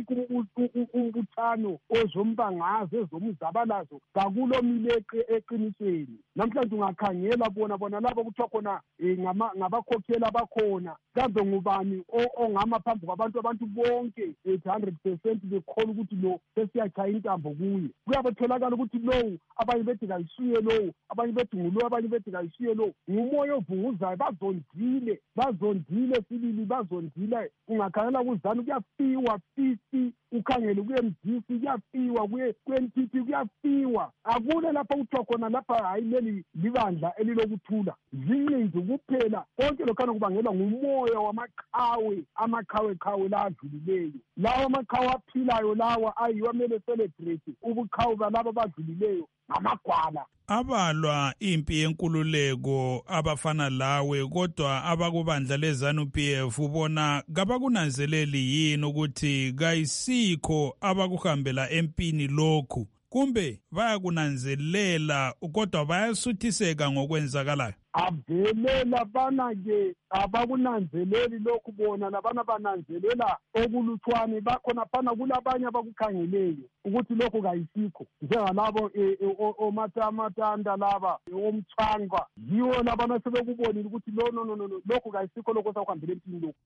wonke umbuthano ozombangazo ezomzabalazo, kakulomile eqinisweni. Namhlanje ungakhangela bona bona laba kuthiwa khona um ngabakhokheli abakhona, kambe ngubani ongama phambi kwabantu abantu bonke eight hundred percent bekhola ukuthi lo sesiyachaya intambo kuye? Kuyabetholakala ukuthi lowu abanye bethi kayisuye lowu, abanye bethi ngulowu, abanye bethi kayisuye lowu. Ngumoya ovunguzayo, bazondile, bazondile sibili, bazondile. Ungakhangela kuzanu kuyafiwa fifi, ukhangele kuye Mzisi kuyafiwa, kuye N P P kuyafiwa. Akule lapha kuthiwa khona lapha hayi leli libandla elilokuthula, zincinzi kuphela. Konke lokhana kubangelwa ngumoya wamaqhawe, amaqhawe qhawe la adlulileyo. Lawa amaqhawe aphilayo lawa ayiwa mele celebrate ubuqhawe balabo badlulileyo ngamagwala. Abalwa impi yenkululeko abafana lawe kodwa abakubandla leZANU P F ubona kabakunanzeleli yini ukuthi kayisikho abakuhambela empini lokhu, kumbe bayakunanzelela kodwa bayasuthiseka ngokwenzakalayo? Avelela bana-ke abakunanzeleli lokhu, bona labana bananzelela okuluthwane. Bakhona phana kulabanye abakukhangeleyo ukuthi lokhu kayisikho, njengalabo omatamatanda laba omthwangwa, yiwo labana sebekubonile ukuthi lo no no no lokhu kayisikho lokhu sakuhambela empini lokhu.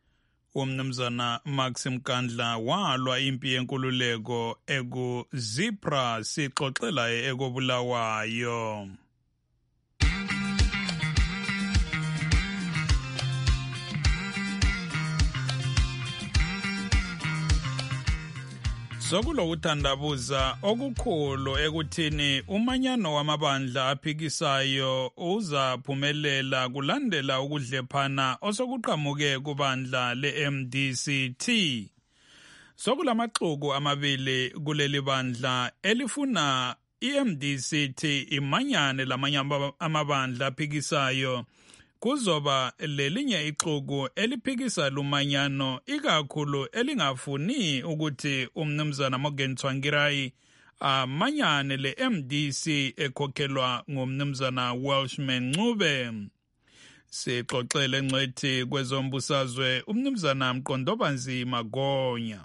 Umnumzana Max Mkandla walwa impi yenkululeko ekuZipra, sixoxela ekobulawayo. Sokulokuthandabuza okukhulu ekuthini umanyano wamabandla aphikisayo uzaphumelela kulandela ukudlephana osokuqhamuke kubandla le-M D C T. Sokulamaxuku amabili kuleli bandla elifuna i-M D C T imanyane lamanye amabandla aphikisayo. Kuzoba lelinye ixuku eliphikisa lumanyano ikakhulu elingafuni ukuthi umnumzana Morgan Tsvangirai amanyane le-M D C ekhokhelwa ngumnumzana Welshman Ncube. Sixoxele ngcwethi kwezombusazwe umnumzana Mqondobanzima Gonya.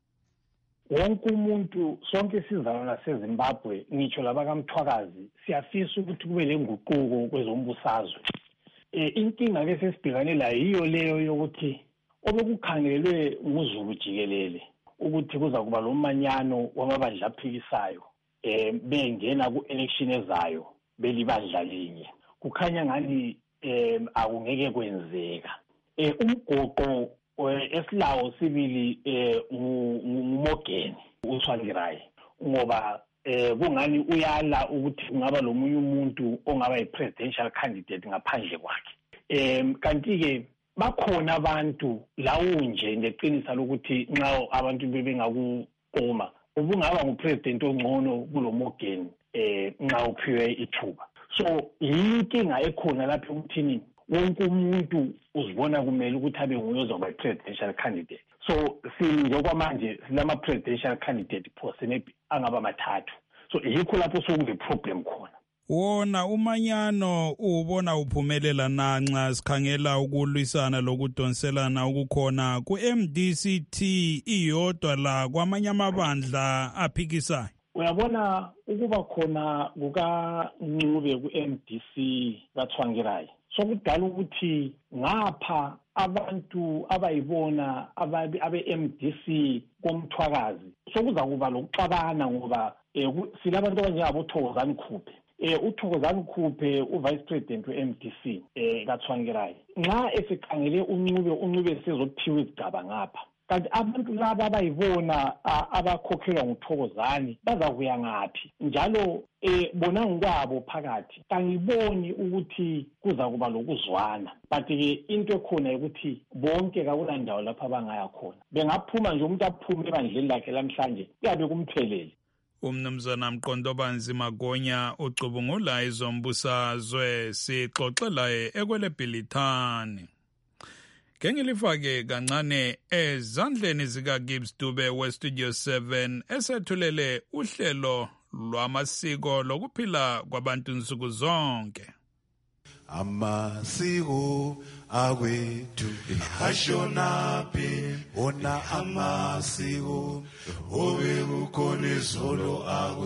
Wonke umuntu sonke isizalwa naseZimbabwe ngitsho labakamthwakazi siyafisa ukuthi kube lenguquko kwezombusazwe. Eh inkinga ke sesibhekane la yiyo leyo yokuthi obekukhangelwe nguzulu jikelele ukuthi kuza kuba lomanyano wamabandla aphikisayo eh bengena ku-election ezayo belibandla linye. Kukhanya ngani eh akungeke kwenzeka. Eh umgoqo esilawo sibili eh ngumogeni uTsvangirai ngoba eh kungani uyala ukuthi kungaba lomunye umuntu ongaba yi-presidential candidate ngaphandle kwakhe. Eh kanti ke bakhona abantu lawo nje ngeqinisa lokuthi nxa abantu bebengakukoma ubungaba ngupresident ongcono kulomogeni eh nxa uphiwe ithuba. So yinkinga ekhona lapha ukuthini wonke umuntu uzibona kumele ukuthi abe nguye ozoba yi-presidential candidate. So sinjokwamanje silama presidential candidate phose angaba mathathu. So yikho lapho sokune problem khona. Wona umanyano ubona uphumelela nanxa sikhangela ukulwisana lokudonselana ukukhona ku-M D C T iyodwa la kwamanye amabandla aphikisayo. Uyabona ukuba khona kukaNcube ku-M D C kaTsvangirai sokudala ukuthi ngapha abantu abayibona abe-M D C komthwakazi sokuza kuba lokuxabana ngoba silabantu abanjengabo Thokozani Khuphe. Eh uThokozani Khuphe uvice president we-M D C eh kaTsvangirai nxa esikhangele uNcube uNcube sezophiwa izigaba ngapha. Kanti abantu laba abayibona abakhokhelwa nguThokozani bazakuya ngaphi njalo eh bona ngokwabo phakathi kangiboni ukuthi kuza kuba lokuzwana. But ke into ekhona ukuthi bonke kakulandawo lapha abangaya khona bengaphuma nje umuntu aphume ebandleni lakhe lamhlanje kuyabe kumphelele. Umnumzana Mqondobanzima Gonya ucubungula izombusazwe sixoxelaye ekwelebhilithani. Ngengilifake kancane ezandleni zika Gibbs Dube we Studio seven esethulele uhlelo lwamasiko lokuphila kwabantu nsuku zonke. Amasiko awethu ashonaphi ona amasiko obekukhona izolo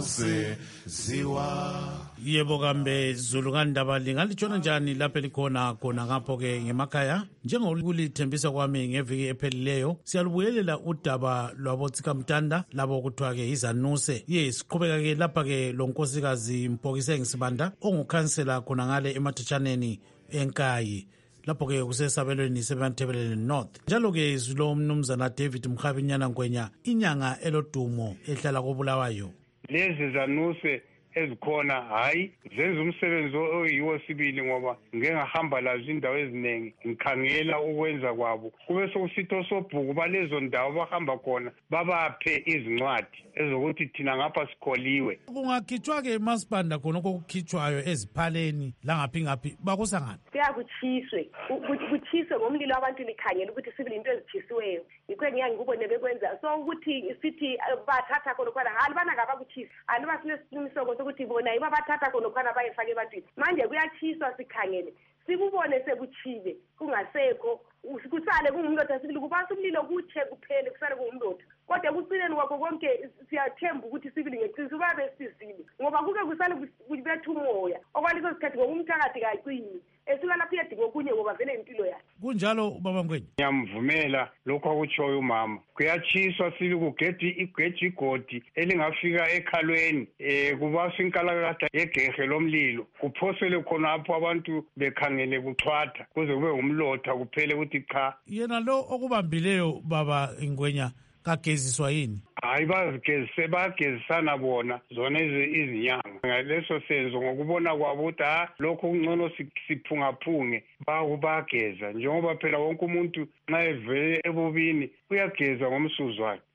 akuseziwa. Yebo kambe Zulu kaNdaba lingalitshona njani lapha likhona khona ngapho ke ngemakhaya njengokulithembisa kwami ngeviki ephelileyo siyalubuyelela udaba lwabotsika Mtanda labo kuthiwa ke izanuse. Yes siqhubeka ke lapha ke lonkosikazi Mpokise Ngisibanda ongukhansela khona ngale emathatshaneni enkayi lapho ke kusesabelweni seMathebeleni North. Njalo ke Zulo mnumzana David Mkhabinyana Ngwenya inyanga elodumo ehlala koBulawayo. Lezi zanuse ezikhona hayi zenza umsebenzi oyiwo sibili ngoba ngeke ngahamba lazo indawo eziningi ngikhangela ukwenza kwabo kube sokusitho sobhuku balezo ndawo bahamba khona babaphe izincwadi ezokuthi thina ngapha sikholiwe. Kungakhitshwa ke eMasipanda khona okukhitshwayo eziphaleni la ngaphi ngaphi bakusangana kuyakuchiswe kuchiswe ngomlilo abantu likhangela ukuthi sibili into ezithisiweyo yikho ngiyake ngikubone bekwenza so ukuthi sithi bathatha khona khona halibana ngabakuchisa aliba sinesimiso ukuthi bona iba bathatha khona khona bayefaka ebantwini manje kuyachiswa sikhangele sikubone sekuchibe kungasekho kusale kungumlotha sibili kubasa umlilo kuche kuphele kusale kungumlotha kodwa kucineni kwakho konke siyathemba ukuthi sibili ngeqiniso babe sizile ngoba kuke kusale kubetha umoya okwaleso sikhathi ngokumthakathi kaqini esuka lapha yedinga okunye ngoba vele impilo yakhe kunjalo baba Ngwenya. Ngiyamvumela lokho akutshoyo umama kuyachiswa sibili kugedi igeji igodi elingafika ekhalweni eh kubasa inkalakada yegehe lomlilo kuphosele khona apho abantu bekhangele kuchwatha kuze kube umlotha kuphele ukuthi cha. Yena lo okubambileyo baba Ngwenya kageziswa yini? Hayi bazigezise bagezisana bona zona izinyanga ngaleso senzo ngokubona kwabo ukuthi ha lokho kungcono siphungaphunge bakubageza njengoba phela wonke umuntu nxa evele ebubini uyageza ngomsuzwane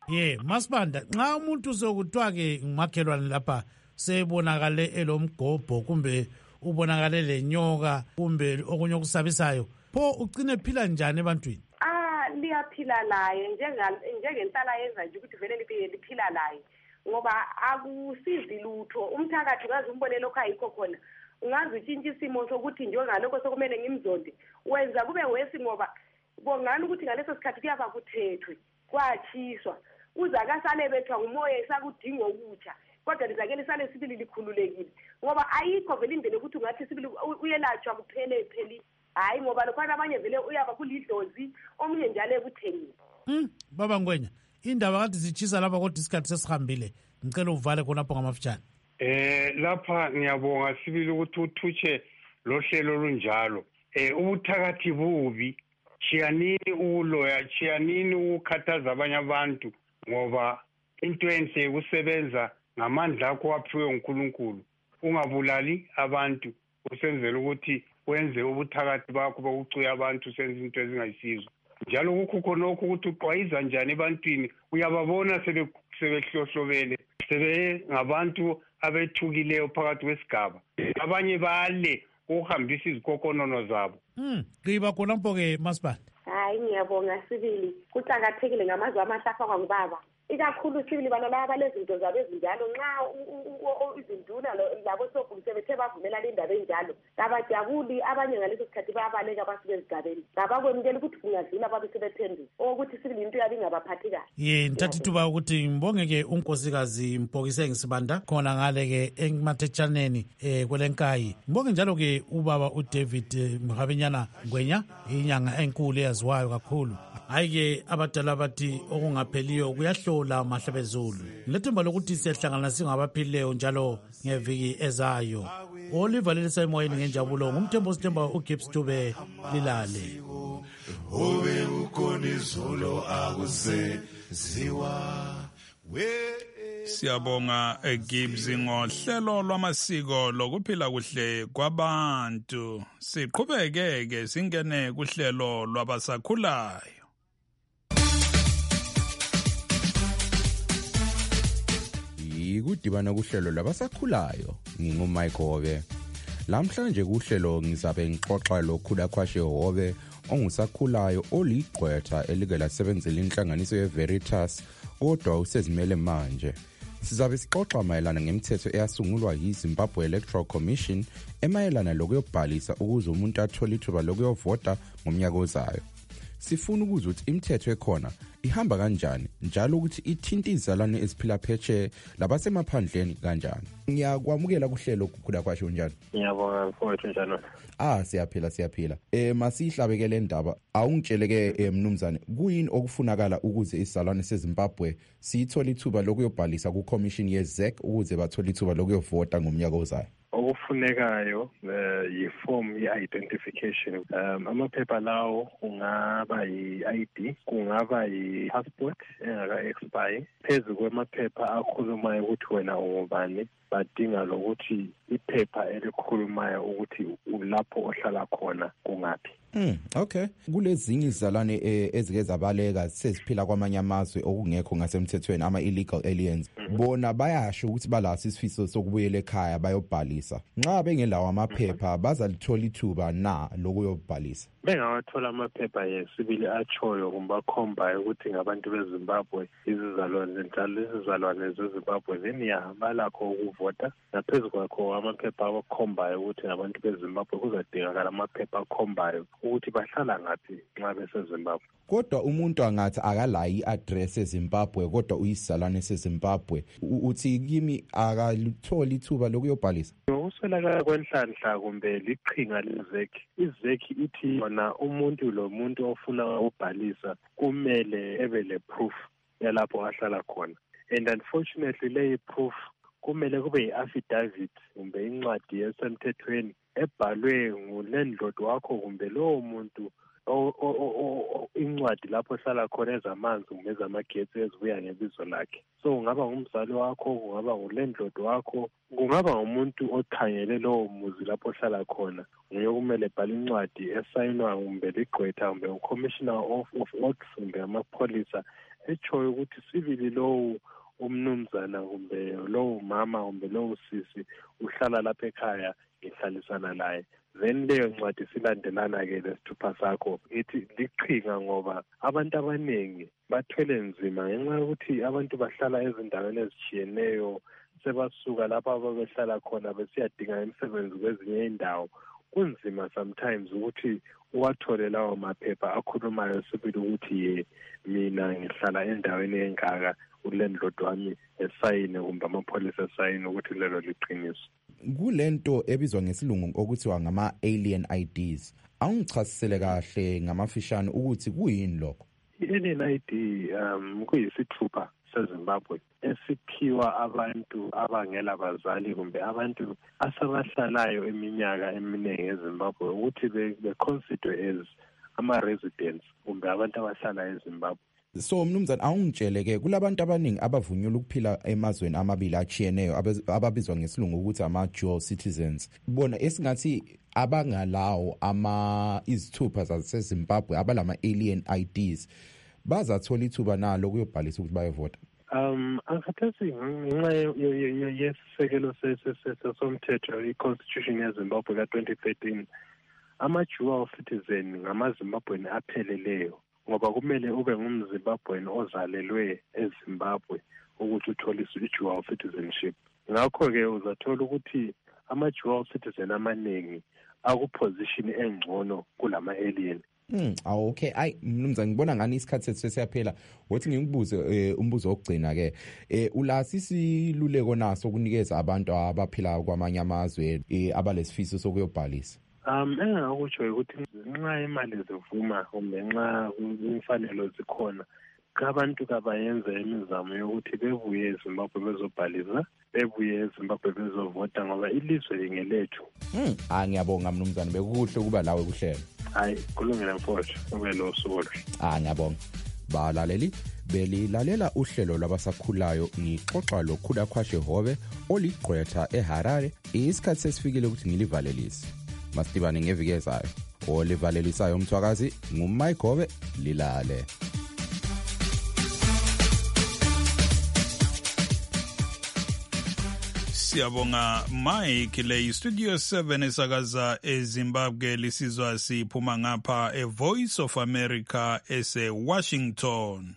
ye Masibanda nxa umuntu sokuthiwa ke ngumakhelwane lapha sebonakale elomgobho kumbe ubonakale lenyoka kumbe okunye okusabisayo pho ugcine phila njani ebantwini? Ah, liyaphila laye njengenhlala yenza nje ukuthi vele liphila laye ngoba akusizi lutho. Umthakathi ungaze umbone lokho ayikho khona, ungaze utshintshe isimo sokuthi njengalokho sokumele ngimzonde, wenza kube wesi ngoba bongani ukuthi ngaleso sikhathi kuyaba kuthethwe kwachiswa uza kasale bethwa ngumoya esakudinga ukutsha, kodwa lizakele sale sibili likhululekile ngoba ayikho vele indlela ukuthi ungathi sibili uyelatshwa kuphele pheli. Hayi ngoba lokho abanye vele uyaba kulidlozi omunye njalo ebuthengile. Mm, baba Ngwenya, indaba kade zichisa lapha kodwa isikhathi sesihambile. Ngicela uvale khonapho ngamafutshane. Eh lapha ngiyabonga sibili ukuthi uthutshe lo hlelo lunjalo. Eh ubuthakathi bubi, chiyanini uloya, chiyanini ukukhathaza abanye abantu ngoba into enhle ukusebenza ngamandla akho waphiwe uNkulunkulu. Ungabulali abantu usenzela ukuthi wenze ubuthakathi bakho bokucuya abantu senze into ezingayisizo. Njalo kukho khonokho ukuthi uqwayiza njani ebantwini, uyababona sebe sebehlohlobele, sebe ngabantu abethukileyo phakathi kwesigaba. Abanye bale ukuhambisa izikokonono zabo. Mm, kuyiba khonapho ke Masibanda. Hayi ngiyabonga sibili. Kuqhakathekile ngamazwi amahle afakwa ngubaba. Ikakhulu sibili bana laba lezinto zabo ezinjalo nxa izinduna labo sokubise bethe bavumelana indaba enjalo abajabuli abanye ngaleso sikhathi bayabaleka basuke ezigabeni abakwemukela ukuthi kungadlula babe sebephenduka ukuthi sibili into yabi ngabaphathi kahle. Ye ntathi tuba ukuthi ngibonge ke unkosikazi Mpokise Ngisibanda khona ngale ke ematetshaneni eh kwelenkayi. Ngibonge njalo ke ubaba uDavid Mhabenyana Ngwenya inyanga enkulu eyaziwayo kakhulu. Hayi ke abadala bathi okungapheliyo kuyahlola mahlabezulu. Ngilethemba lokuthi siyahlangana singabaphilileyo njalo ngeviki ezayo. Oliver lelisa emoyeni ngenjabulo ngumthembo sithemba uGibbs Dube lilale. Obe ukhona izolo akuseziwa. Siyabonga eGibbs ngohlelo lwamasiko lokuphila kuhle kwabantu. Siqhubeke ke singene kuhlelo lwabasakhulayo. Kudibana kuhlelo labasakhulayo ngingumike Hobe. Lamhlanje kuhlelo ngizabe ngixoxa lokhula khwashe Hobe ongusakhulayo oligqwetha elike lasebenzela inhlanganiso yeVeritas kodwa usezimele manje. Sizabe sixoxa mayelana ngemithetho eyasungulwa yiZimbabwe Electoral Commission emayelana lokuyobhalisa ukuze umuntu athole ithuba lokuyovota ngomnyaka ozayo. Sifuna ukuzwa ukuthi imithetho ekhona ihamba kanjani njalo ukuthi ithinta izalwane eziphila phetshe labasemaphandleni kanjani. Ngiyakwamukela kuhlelo kukhula kwasho njalo. Ngiyabonga mfowethu njalo. Ah siyaphila siyaphila. Eh masihlabeke le ndaba awungitsheleke mnumzane kuyini okufunakala ukuze izalwane seZimbabwe siyithola ithuba lokuyobhalisa ku commission ye Z E C ukuze bathole ithuba lokuyovota ngomnyaka ozayo. Okufunekayo yiform ye-identification. Um, amaphepha lawo kungaba yi-I D, kungaba yi-passport engaka-expire. Phezu kwemaphepha akhulumayo ukuthi wena ungubani, badinga lokuthi iphepha elikhulumayo ukuthi ulapho ohlala khona kungaphi. Mm, okay. Kulezinye izalwane eh, ezike zabaleka seziphila kwamanye amazwe okungekho ngasemthethweni ama illegal aliens. Mm -hmm. Bona bayasho ukuthi balaso isifiso sokubuyela ekhaya bayobhalisa. Nxa bengelawo amaphepha bazalithola ithuba na lokuyobhalisa. Bengawathola amaphepha yesibili achoyo kumbakhombayo ukuthi ngabantu beZimbabwe izizalwane njalo izizalwane zeZimbabwe zeniyahamba lakho ukuvota. Naphezulu kwakho amaphepha akhombayo ukuthi ngabantu beZimbabwe kuzadingakala amaphepha akhombayo ukuthi bahlala ngapi nxa beseZimbabwe. Kodwa umuntu angathi akalayi i-address eZimbabwe kodwa uyizalwane seZimbabwe uthi kimi akalithola ithuba lokuyobhalisa. Ukuswelakala kwenhlanhla kumbe liqhinga lezeki. Izeki ithi yona umuntu lo muntu ofuna ukubhalisa kumele ebe le proof yalapho ahlala khona. And unfortunately leyi proof kumele kube yi-affidavit kumbe incwadi esemthethweni ebhalwe ngulandlord wakho kumbe lowo muntu incwadi lapho hlala khona ezamanzi kumbe ezamagetsi ezibuya ngebizo lakhe. So kungaba ngumzali wakho, kungaba ngulandlord wakho, kungaba ngumuntu okhangele lowo muzi lapho hlala khona. Nguye kumele bhala incwadi esayinwa kumbe ligqwetha kumbe ucommissioner of of oaths kumbe amapholisa echoyo ukuthi sibili lowo umnumzana kumbe lowo mama kumbe lowo sisi uhlala lapha ekhaya ngihlalisana laye. Then leyo ncwadi silandelana-ke lesithupha sakho ithi liqhinga ngoba abantu abaningi bathwele nzima ngenxa yokuthi abantu bahlala ezindaweni ezitshiyeneyo, sebasuka lapha ababehlala khona besiyadinga imisebenzi kwezinye indawo. Kunzima sometimes ukuthi uwathole lawo maphepha akhulumayo sibili ukuthi ye mina ngihlala endaweni engaka, ulandlord wami esayine kumbe amapholisa esayine ukuthi lelo liqiniso. Kulento ebizwa ngesilungu okuthiwa ngama-alien I Ds, awungichasisele kahle ngamafishane ukuthi kuyini lokho? I-alien I D um kuyisithupha seZimbabwe esiphiwa abantu abangela bazali kumbe abantu asebahlalayo iminyaka eminingi eZimbabwe ukuthi be-consider as ama-residents kumbe abantu abahlala eZimbabwe. So mnumzane awungitshele-ke kulabantu abaningi abavunyelwa ukuphila emazweni amabili achiyeneyo ababizwa ngesilungu ukuthi ama-dual citizens, bona esingathi abangalawo ama izithupha zaseZimbabwe abalama-alien I Ds bazathola ithuba nalo kuyobhalisa ukuthi bayovota? Um, angikhathesi ngenxa yesisekelo somthetho i-constitution yeZimbabwe ka-twenty thirteen, ama-dual citizen ngamaZimbabweni apheleleyo ngoba kumele ube ngumZimbabweni ozalelwe eZimbabwe ukuthi uthole i-dual citizenship. Ngakho-ke uzathola ukuthi ama-dual citizen amaningi akuposition engcono kulama-alien. Hmm, okay. Ay mnumzane ngibona ngani isikhathi sethu sesiyaphela. Wothi ngikubuze eh, umbuzo wokugcina ke. Eh ulasi siluleko naso kunikeza abantu abaphila kwamanye amazwe eh, abalesifiso sokuyobhalisa. Um engakutsho ukuthi nxa imali zivuma kumbe nxa imfanelo zikhona, abantu kabayenze imizamo yokuthi bebuye eZimbabwe bezobhalisa, bebuye eZimbabwe bezovota ngoba ilizwe ngelethu. Hmm, ah ngiyabonga mnumzane, bekuhle kuba lawe kuhlelo. Hayi kulungile mfowethu, ube lo suku. Ah ngiyabonga. Balaleli belilalela uhlelo lwabasakhulayo ngixoxa lokhula khwashe Hobe oliqhwetha eHarare. Isikhathi sesifikile ukuthi ngilivalelise. Masibane ngeviki ezayo. Olivalelisayo umthwakazi nguMike Hobe, lilale. Siyabonga Mike. Le Studio seven esakaza eZimbabwe lisizwa siphuma ngapha e Voice of America ese Washington.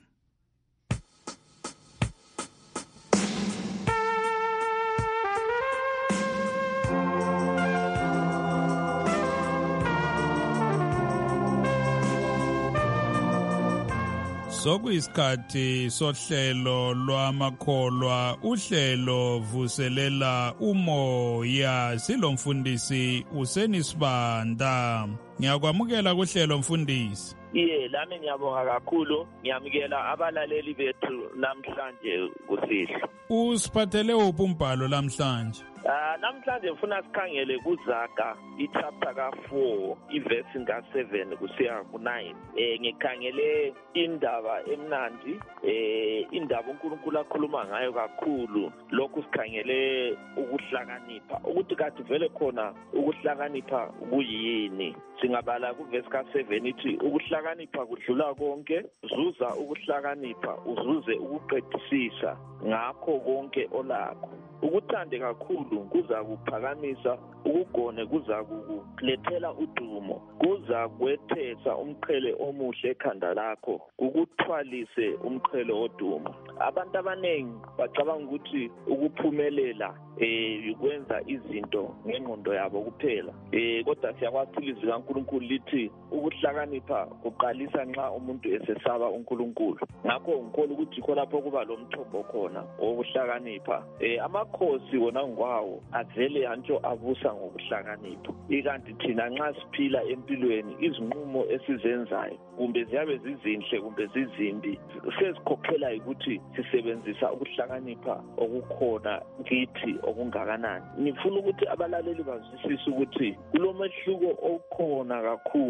Sokuyisikhathi sohlelo lwamakholwa, uhlelo vuselela umoya. Silomfundisi uSenisibanda. Ngiyakwamukela kuhlelo mfundisi. Iye, lami ngiyabonga kakhulu. Ngiyamukela abalaleli bethu namhlanje kusihlwa. Usiphathele uphi umbhalo namhlanje? Ah, namhlanje ngifuna sikhangele kuZaga ichapter ka four, iverse ka seven kusiya ku nine. Eh ngikhangele indaba emnandi, eh indaba uNkulunkulu akhuluma ngayo kakhulu. Lokhu sikhangele ukuhlakanipha. Ukuthi kathi vele khona ukuhlakanipha kuyini? Singabala ku verse ka seven ithi ukuhlakanipha kudlula konke, zuza ukuhlakanipha uzuze ukuqedisisa ngakho konke olakho. Ukuthande kakhulu kuza kuphakamisa, ukugone kuza kukulethela udumo, kuza kwethesa umqhele omuhle ekhanda lakho, ukuthwalise umqhele odumo. Abantu abanengi bacabanga ukuthi ukuphumelela eh ukwenza izinto ngengqondo yabo kuphela. Eh kodwa siyakwazi ilizwi kaNkulunkulu lithi ukuhlakanipha kuqalisa nxa umuntu esesaba uNkulunkulu. Ngakho ngikholwa ukuthi khona lapho kuba lo mthombo khona wokuhlakanipha. Eh amakhosi wona ngwawo avele antsho abusa ngokuhlakanipha. Ikanti thina nxa siphila empilweni izinqumo esizenzayo kumbe ziyabe zizinhle kumbe zizimbi sezikhokhela ukuthi sisebenzisa ukuhlakanipha okukhona kithi okungakanani. Ngifuna ukuthi abalaleli bazwisise ukuthi kulomehluko okhona kakhulu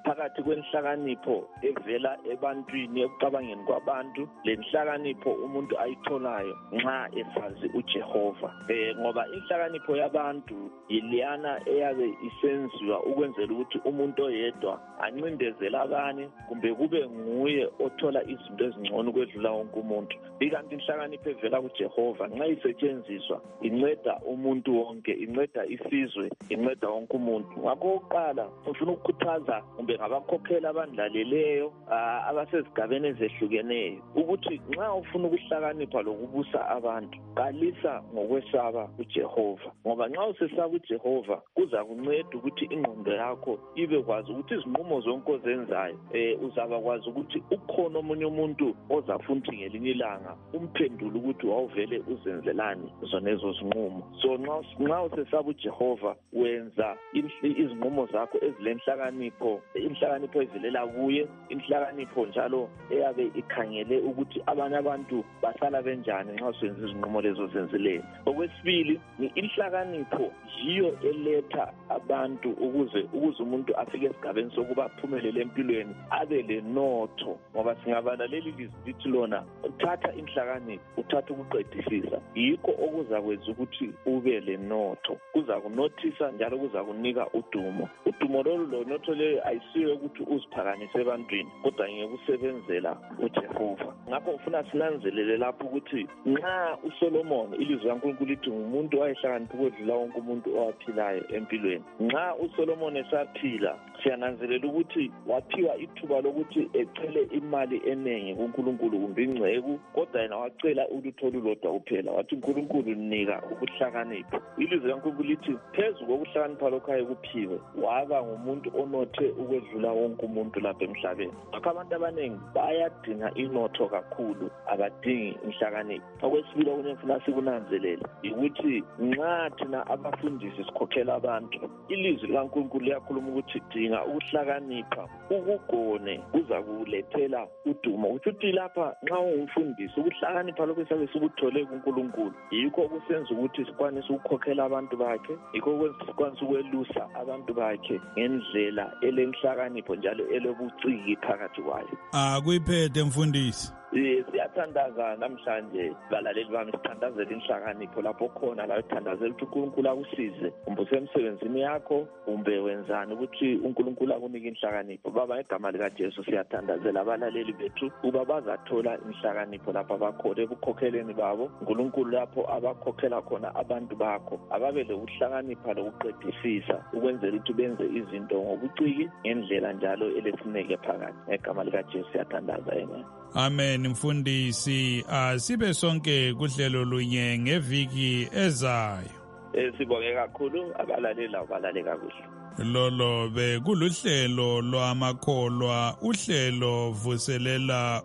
phakathi kwenhlakanipho evela ebantwini ekucabangeni kwabantu lenhlakanipho umuntu ayitholayo nxa esazi uJehova. Eh ngoba inhlakanipho yabantu yiliyana eyabe isenziwa ukwenzela ukuthi umuntu oyedwa ancindezela abanye kumbe kube nguye othola izinto ezingcono kwedlula wonke umuntu. Ikanti inhlakanipho evela kuJehova nxa isetshenziswa inceda umuntu wonke, inceda isizwe, inceda wonke umuntu. Ngakho uqala ufuna ukukhuthaza kumbe ngabakhokhela abandlaleleyo abasezigabeni ezehlukeneyo ukuthi nxa ufuna ukuhlakanipha lokubusa abantu qalisa ngokwesaba uJehova, ngoba nxa usesaba uJehova kuza kunceda ukuthi ingqondo yakho ibe kwazi ukuthi izinqumo zonke ozenzayo eh uzaba kwazi ukuthi ukhona omunye umuntu ozafuna ngelinye ilanga umphendula ukuthi wawuvele uzenzelani zonezo zinqumo. So nxa nxa usesaba uJehova wenza izinqumo zakho ezilenhlakanipho, inhlakanipho ezilela kuye, inhlakanipho njalo eyabe ikhangele ukuthi abanye abantu basala benjani nxa usenza izinqumo lezo zenzileyo. Okwesibili, inhlakanipho yiyo eletha abantu ukuze ukuze umuntu afike esigabeni sokuba aphumelele empilweni abe lenotho, ngoba singabala leli lizithi lona uthatha inhlakanipho uthatha ukuqedisisa, yikho okuza kwenza ukuthi ube lenotho, kuza kunothisa njalo kuza kunika udumo. Udumo lolu lonotho leyo ayisiwe ukuthi uziphakanise ebantwini kodwa ngekusebenzela uJehova. Ngakho ufuna sinanzelele lapho ukuthi nxa uSolomon ilizwi kaNkulunkulu lithi umuntu wayehlakanipha ukwedlula wonke umuntu owaphilayo empilweni. Nxa uSolomon esaphila siyananzelela ukuthi waphiwa ithuba lokuthi ecele imali eningi kuNkulunkulu kumbe ingceku, kodwa yena wacela ulutho olulodwa kuphela, wathi uNkulunkulu nika ukuhlakanipha. Ilizwi kaNkulunkulu lithi phezu kokuhlakanipha lokho ayekuphiwe waba ngumuntu onothe ukwedlula wonke umuntu lapha emhlabeni. Ngakho abantu abaningi bayadinga inotho kakhulu, abadingi inhlakanipho. Okwesibili okunye ngifuna sikunanzelele ukuthi nxa thina abafundisi sikhokhela abantu, ilizwi likaNkulunkulu liyakhuluma ukuthi dinga ukuhlakanipha, ukugone kuza kulethela udumo. Ukuthi lapha nxa ungumfundisi ukuhlakanipha lokho esabe sikuthole kuNkulunkulu yikho okusenza ukuthi sikwanise ukukhokhela abantu bakhe, yikho okwenza sikwanise ukwelusa abantu bakhe ngendlela elenhlakanipho njalo elobuciki phakathi kwayo. Ah kuyiphethe mfundisi. Siyathandaza namhlanje balaleli bami, sithandazela inhlakanipho lapho khona la uthandazela ukuthi uNkulunkulu akusize kumbe usemsebenzini yakho kumbe wenzani ukuthi uNkulunkulu akunike inhlakanipho. Baba egama likaJesu siyathandazela abalaleli bethu uba bazathola inhlakanipho lapho abakhona ebukhokheleni babo. uNkulunkulu lapho abakhokhela khona abantu bakho ababe lokuhlakanipha lokuqedisisa ukwenzela ukuthi benze izinto ngobuciki ngendlela njalo elesineke phakathi. Egama likaJesu siyathandaza. Amen. Amen mfundisi. Asibe sonke kuhlelo lunye ngeviki ezayo. Eh sibonge kakhulu abalaleli abalaleka kuhle. Lolo bekuluhlelo lwamakholwa, uhlelo vuselela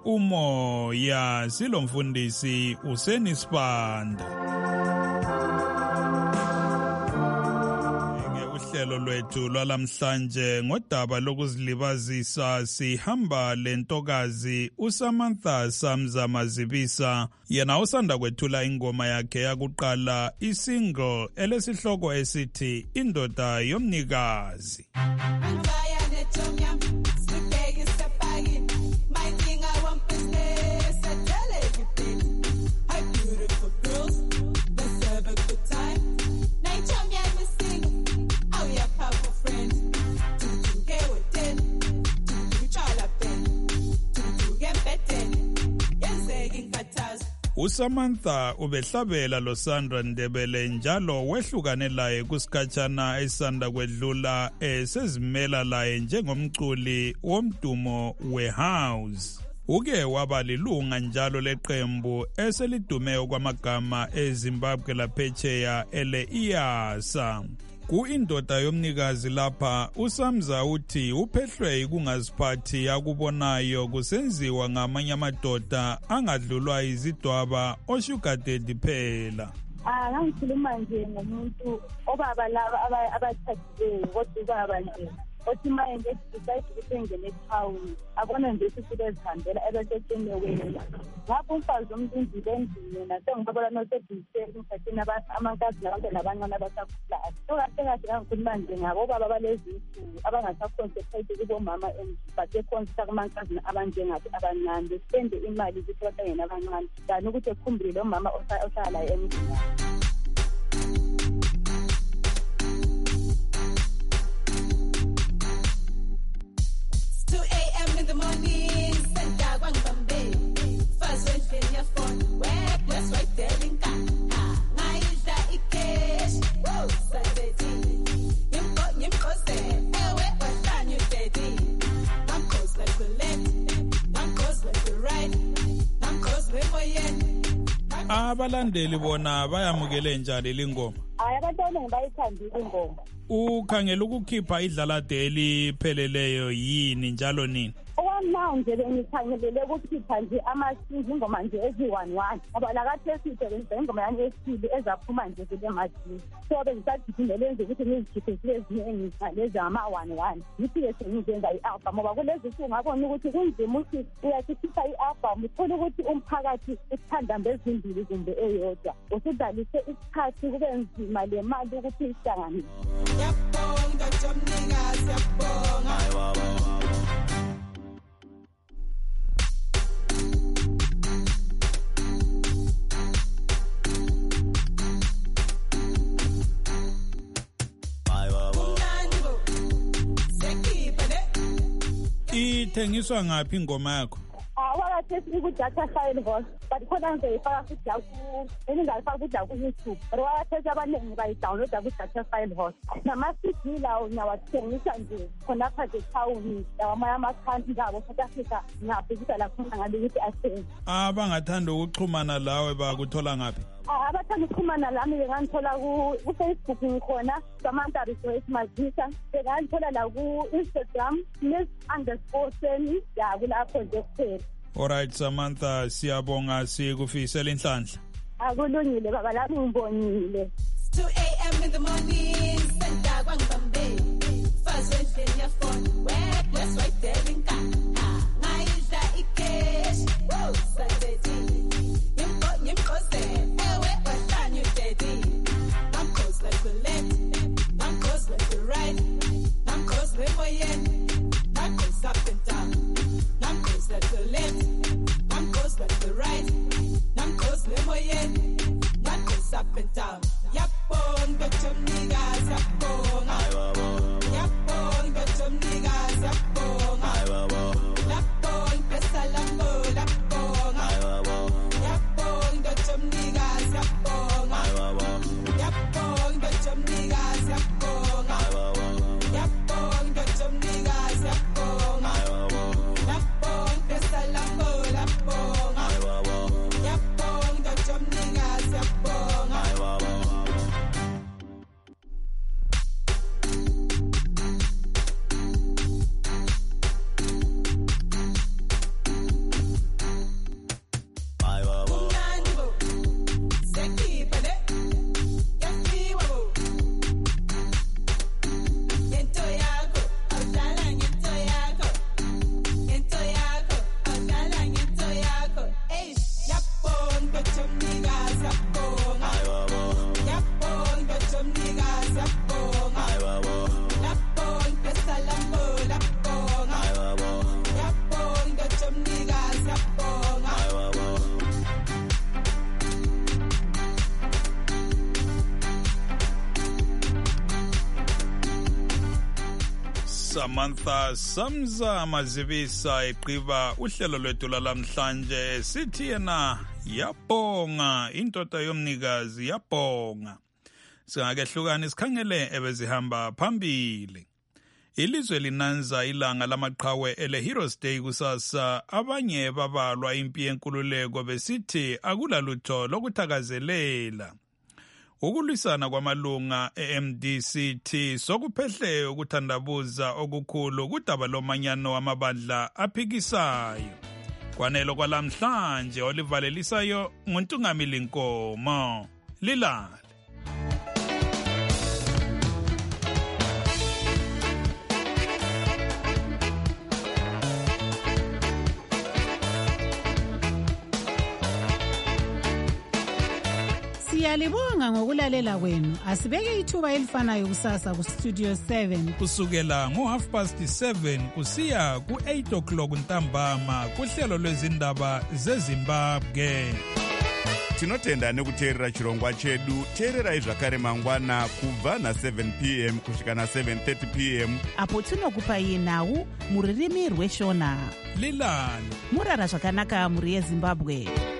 umoya, silomfundisi Useni Sibanda. Uhlelo lwethu lwalamhlanje ngodaba lokuzilibazisa sihamba lentokazi uSamantha Samza Mazibisa, yena usanda kwethula ingoma yakhe yakuqala isingle elesihloko esithi Indoda Yomnikazi. uSamantha ubehlabela loSandra Ndebele njalo wehlukane laye kusikhatshana esanda kwedlula esezimela laye njengomculi womdumo wehouse. Uke waba lilunga njalo leqembu eselidume kwamagama eZimbabwe laphetsheya ele iyasa. Ku-Indoda Yomnikazi lapha uSamza uthi uphehlwe ikungaziphathi akubonayo kusenziwa ngamanye amadoda angadlulwa izidwaba osugar daddy phela. Ah ngikhuluma nje ngomuntu obaba laba abathathileyo kodwa ubaba nje othi uma engedicide ukuthi engene ethawuni abona nje ukuthi ezihambela ebesethenewela ngapho umfazi umlindile endlini yena sengibabala nosediseni ngithatheni amankazi nabantwana abancane abasakhulayo so kahle kahle kangikhuluma nje ngabo baba balezi nsuku abangasaconcentrate kubomama basekhonsa kumankazini abanjengathi abancane besipende imali ukuthi batangena abancane kanti ukuthi ekhumbule lo mama ohlala la emzini. two a.m. in the morning, Santa Wangbambe. First when in your phone, where plus right there in car. Naisha Ikesh, woo, Saturday. Yimko, yimko, say, ewe, what's you daddy? I'm close like the left, I'm close like the right, I'm close like my end. Abalandeli bona bayamukele njani lingoma? Hayi abantwana ngibayithandile ingoma. Ukhangela ukukhipha idlalade elipheleleyo yini njalo nini? Okwamanje bengikhangelele ukukhipha nje amasizwe ingoma nje eziyi-one one ngoba lakathi esiyisebenzisa ingoma yami yesibili ezaphuma nje kule mazini so bengisagiphindele enze ukuthi ngizikhiphe zile eziningi lezi ama-one one ngithi-ke sengizenza i-album ngoba kulezi nsuku ngabona ukuthi kunzima ukuthi uyasikhipha i-album uthole ukuthi umphakathi uthanda mbezimbili kumbe eyodwa usudlalise isikhathi kube nzima le mali ukuthi ihlanganise. Yabonga Jomnikazi, yabonga. Ithengiswa ngaphi ingoma yakho? Awakathi ikudata file host but khona ngiyifaka futhi la ku engingayifaka futhi la ku YouTube but wakathi abaningi bayidownloada ku data file host nama-C D lawo nyawathengisa nje khona phakathi ethawuni lawamanye amakhanti ngabo South Africa ngiyabhekisa la khona ngabe ukuthi athenge. Abangathanda ukuxhumana lawe bakuthola ngaphi? Abathanda ukuxhumana lami bengangithola ku-Facebook ngikhona Samantha Rejoice Mazisa bengangithola la ku-Instagram miss underscore seni ya kulapho nje kuphela. Alright Samantha, siyabonga sikufisela inhlanhla. Akulungile baba lami ngibonile. two a.m. in the morning, Santa Wangbambe. First when in your phone, where plus right there in car. Naisha Ikesh, woo, Saturday. Yimko, yimko, say, ewe, what's you daddy? I'm close like the left, I'm close like the right, I'm close like my end, I'm close up and down. I'm close like the left, I'm close like the right, I'm close like my end, I'm close up and down. Yapon, but some niggas, yapon, yapon, but some niggas, yapon, yapon, pesalambo, yapon, yapon, but some niggas, yapon, yapon, but some niggas, yapon, yapon, but some niggas, yapon, yapon, pesalambo, yapon, yapon, but some niggas, yapon. Samantha Samza Mazivisa eqiba uhlelo lwethu lamhlanje sithi yena yabonga indoda yomnikazi yabonga. Singakehlukana isikhangele ebezihamba phambili. Ilizwe linanza ilanga lamaqhawe ele Heroes Day kusasa, abanye babalwa impi yenkululeko besithi akulalutho lokuthakazelela. Ukulwisana kwamalunga e-M D C T sokuphehle ukuthandabuza okukhulu kudaba lomanyano wamabandla aphikisayo. Kwanelo kwalamhlanje olivalelisayo nguNtungamili Nkomo. Lilale. Siyalibonga ngokulalela kwenu. Asibeke ithuba elifanayo kusasa ku Studio seven. Kusukela ngo half past seven kusiya ku eight o'clock ntambama kuhlelo lwezindaba zeZimbabwe. Tinotenda nekuteerera chirongwa chedu. Teererai zvakare mangwana kubva na seven p m kusvika na seven thirty p m apo tinokupai nhau muririmi rweshona. Lilani murara zvakanaka muri yeZimbabwe.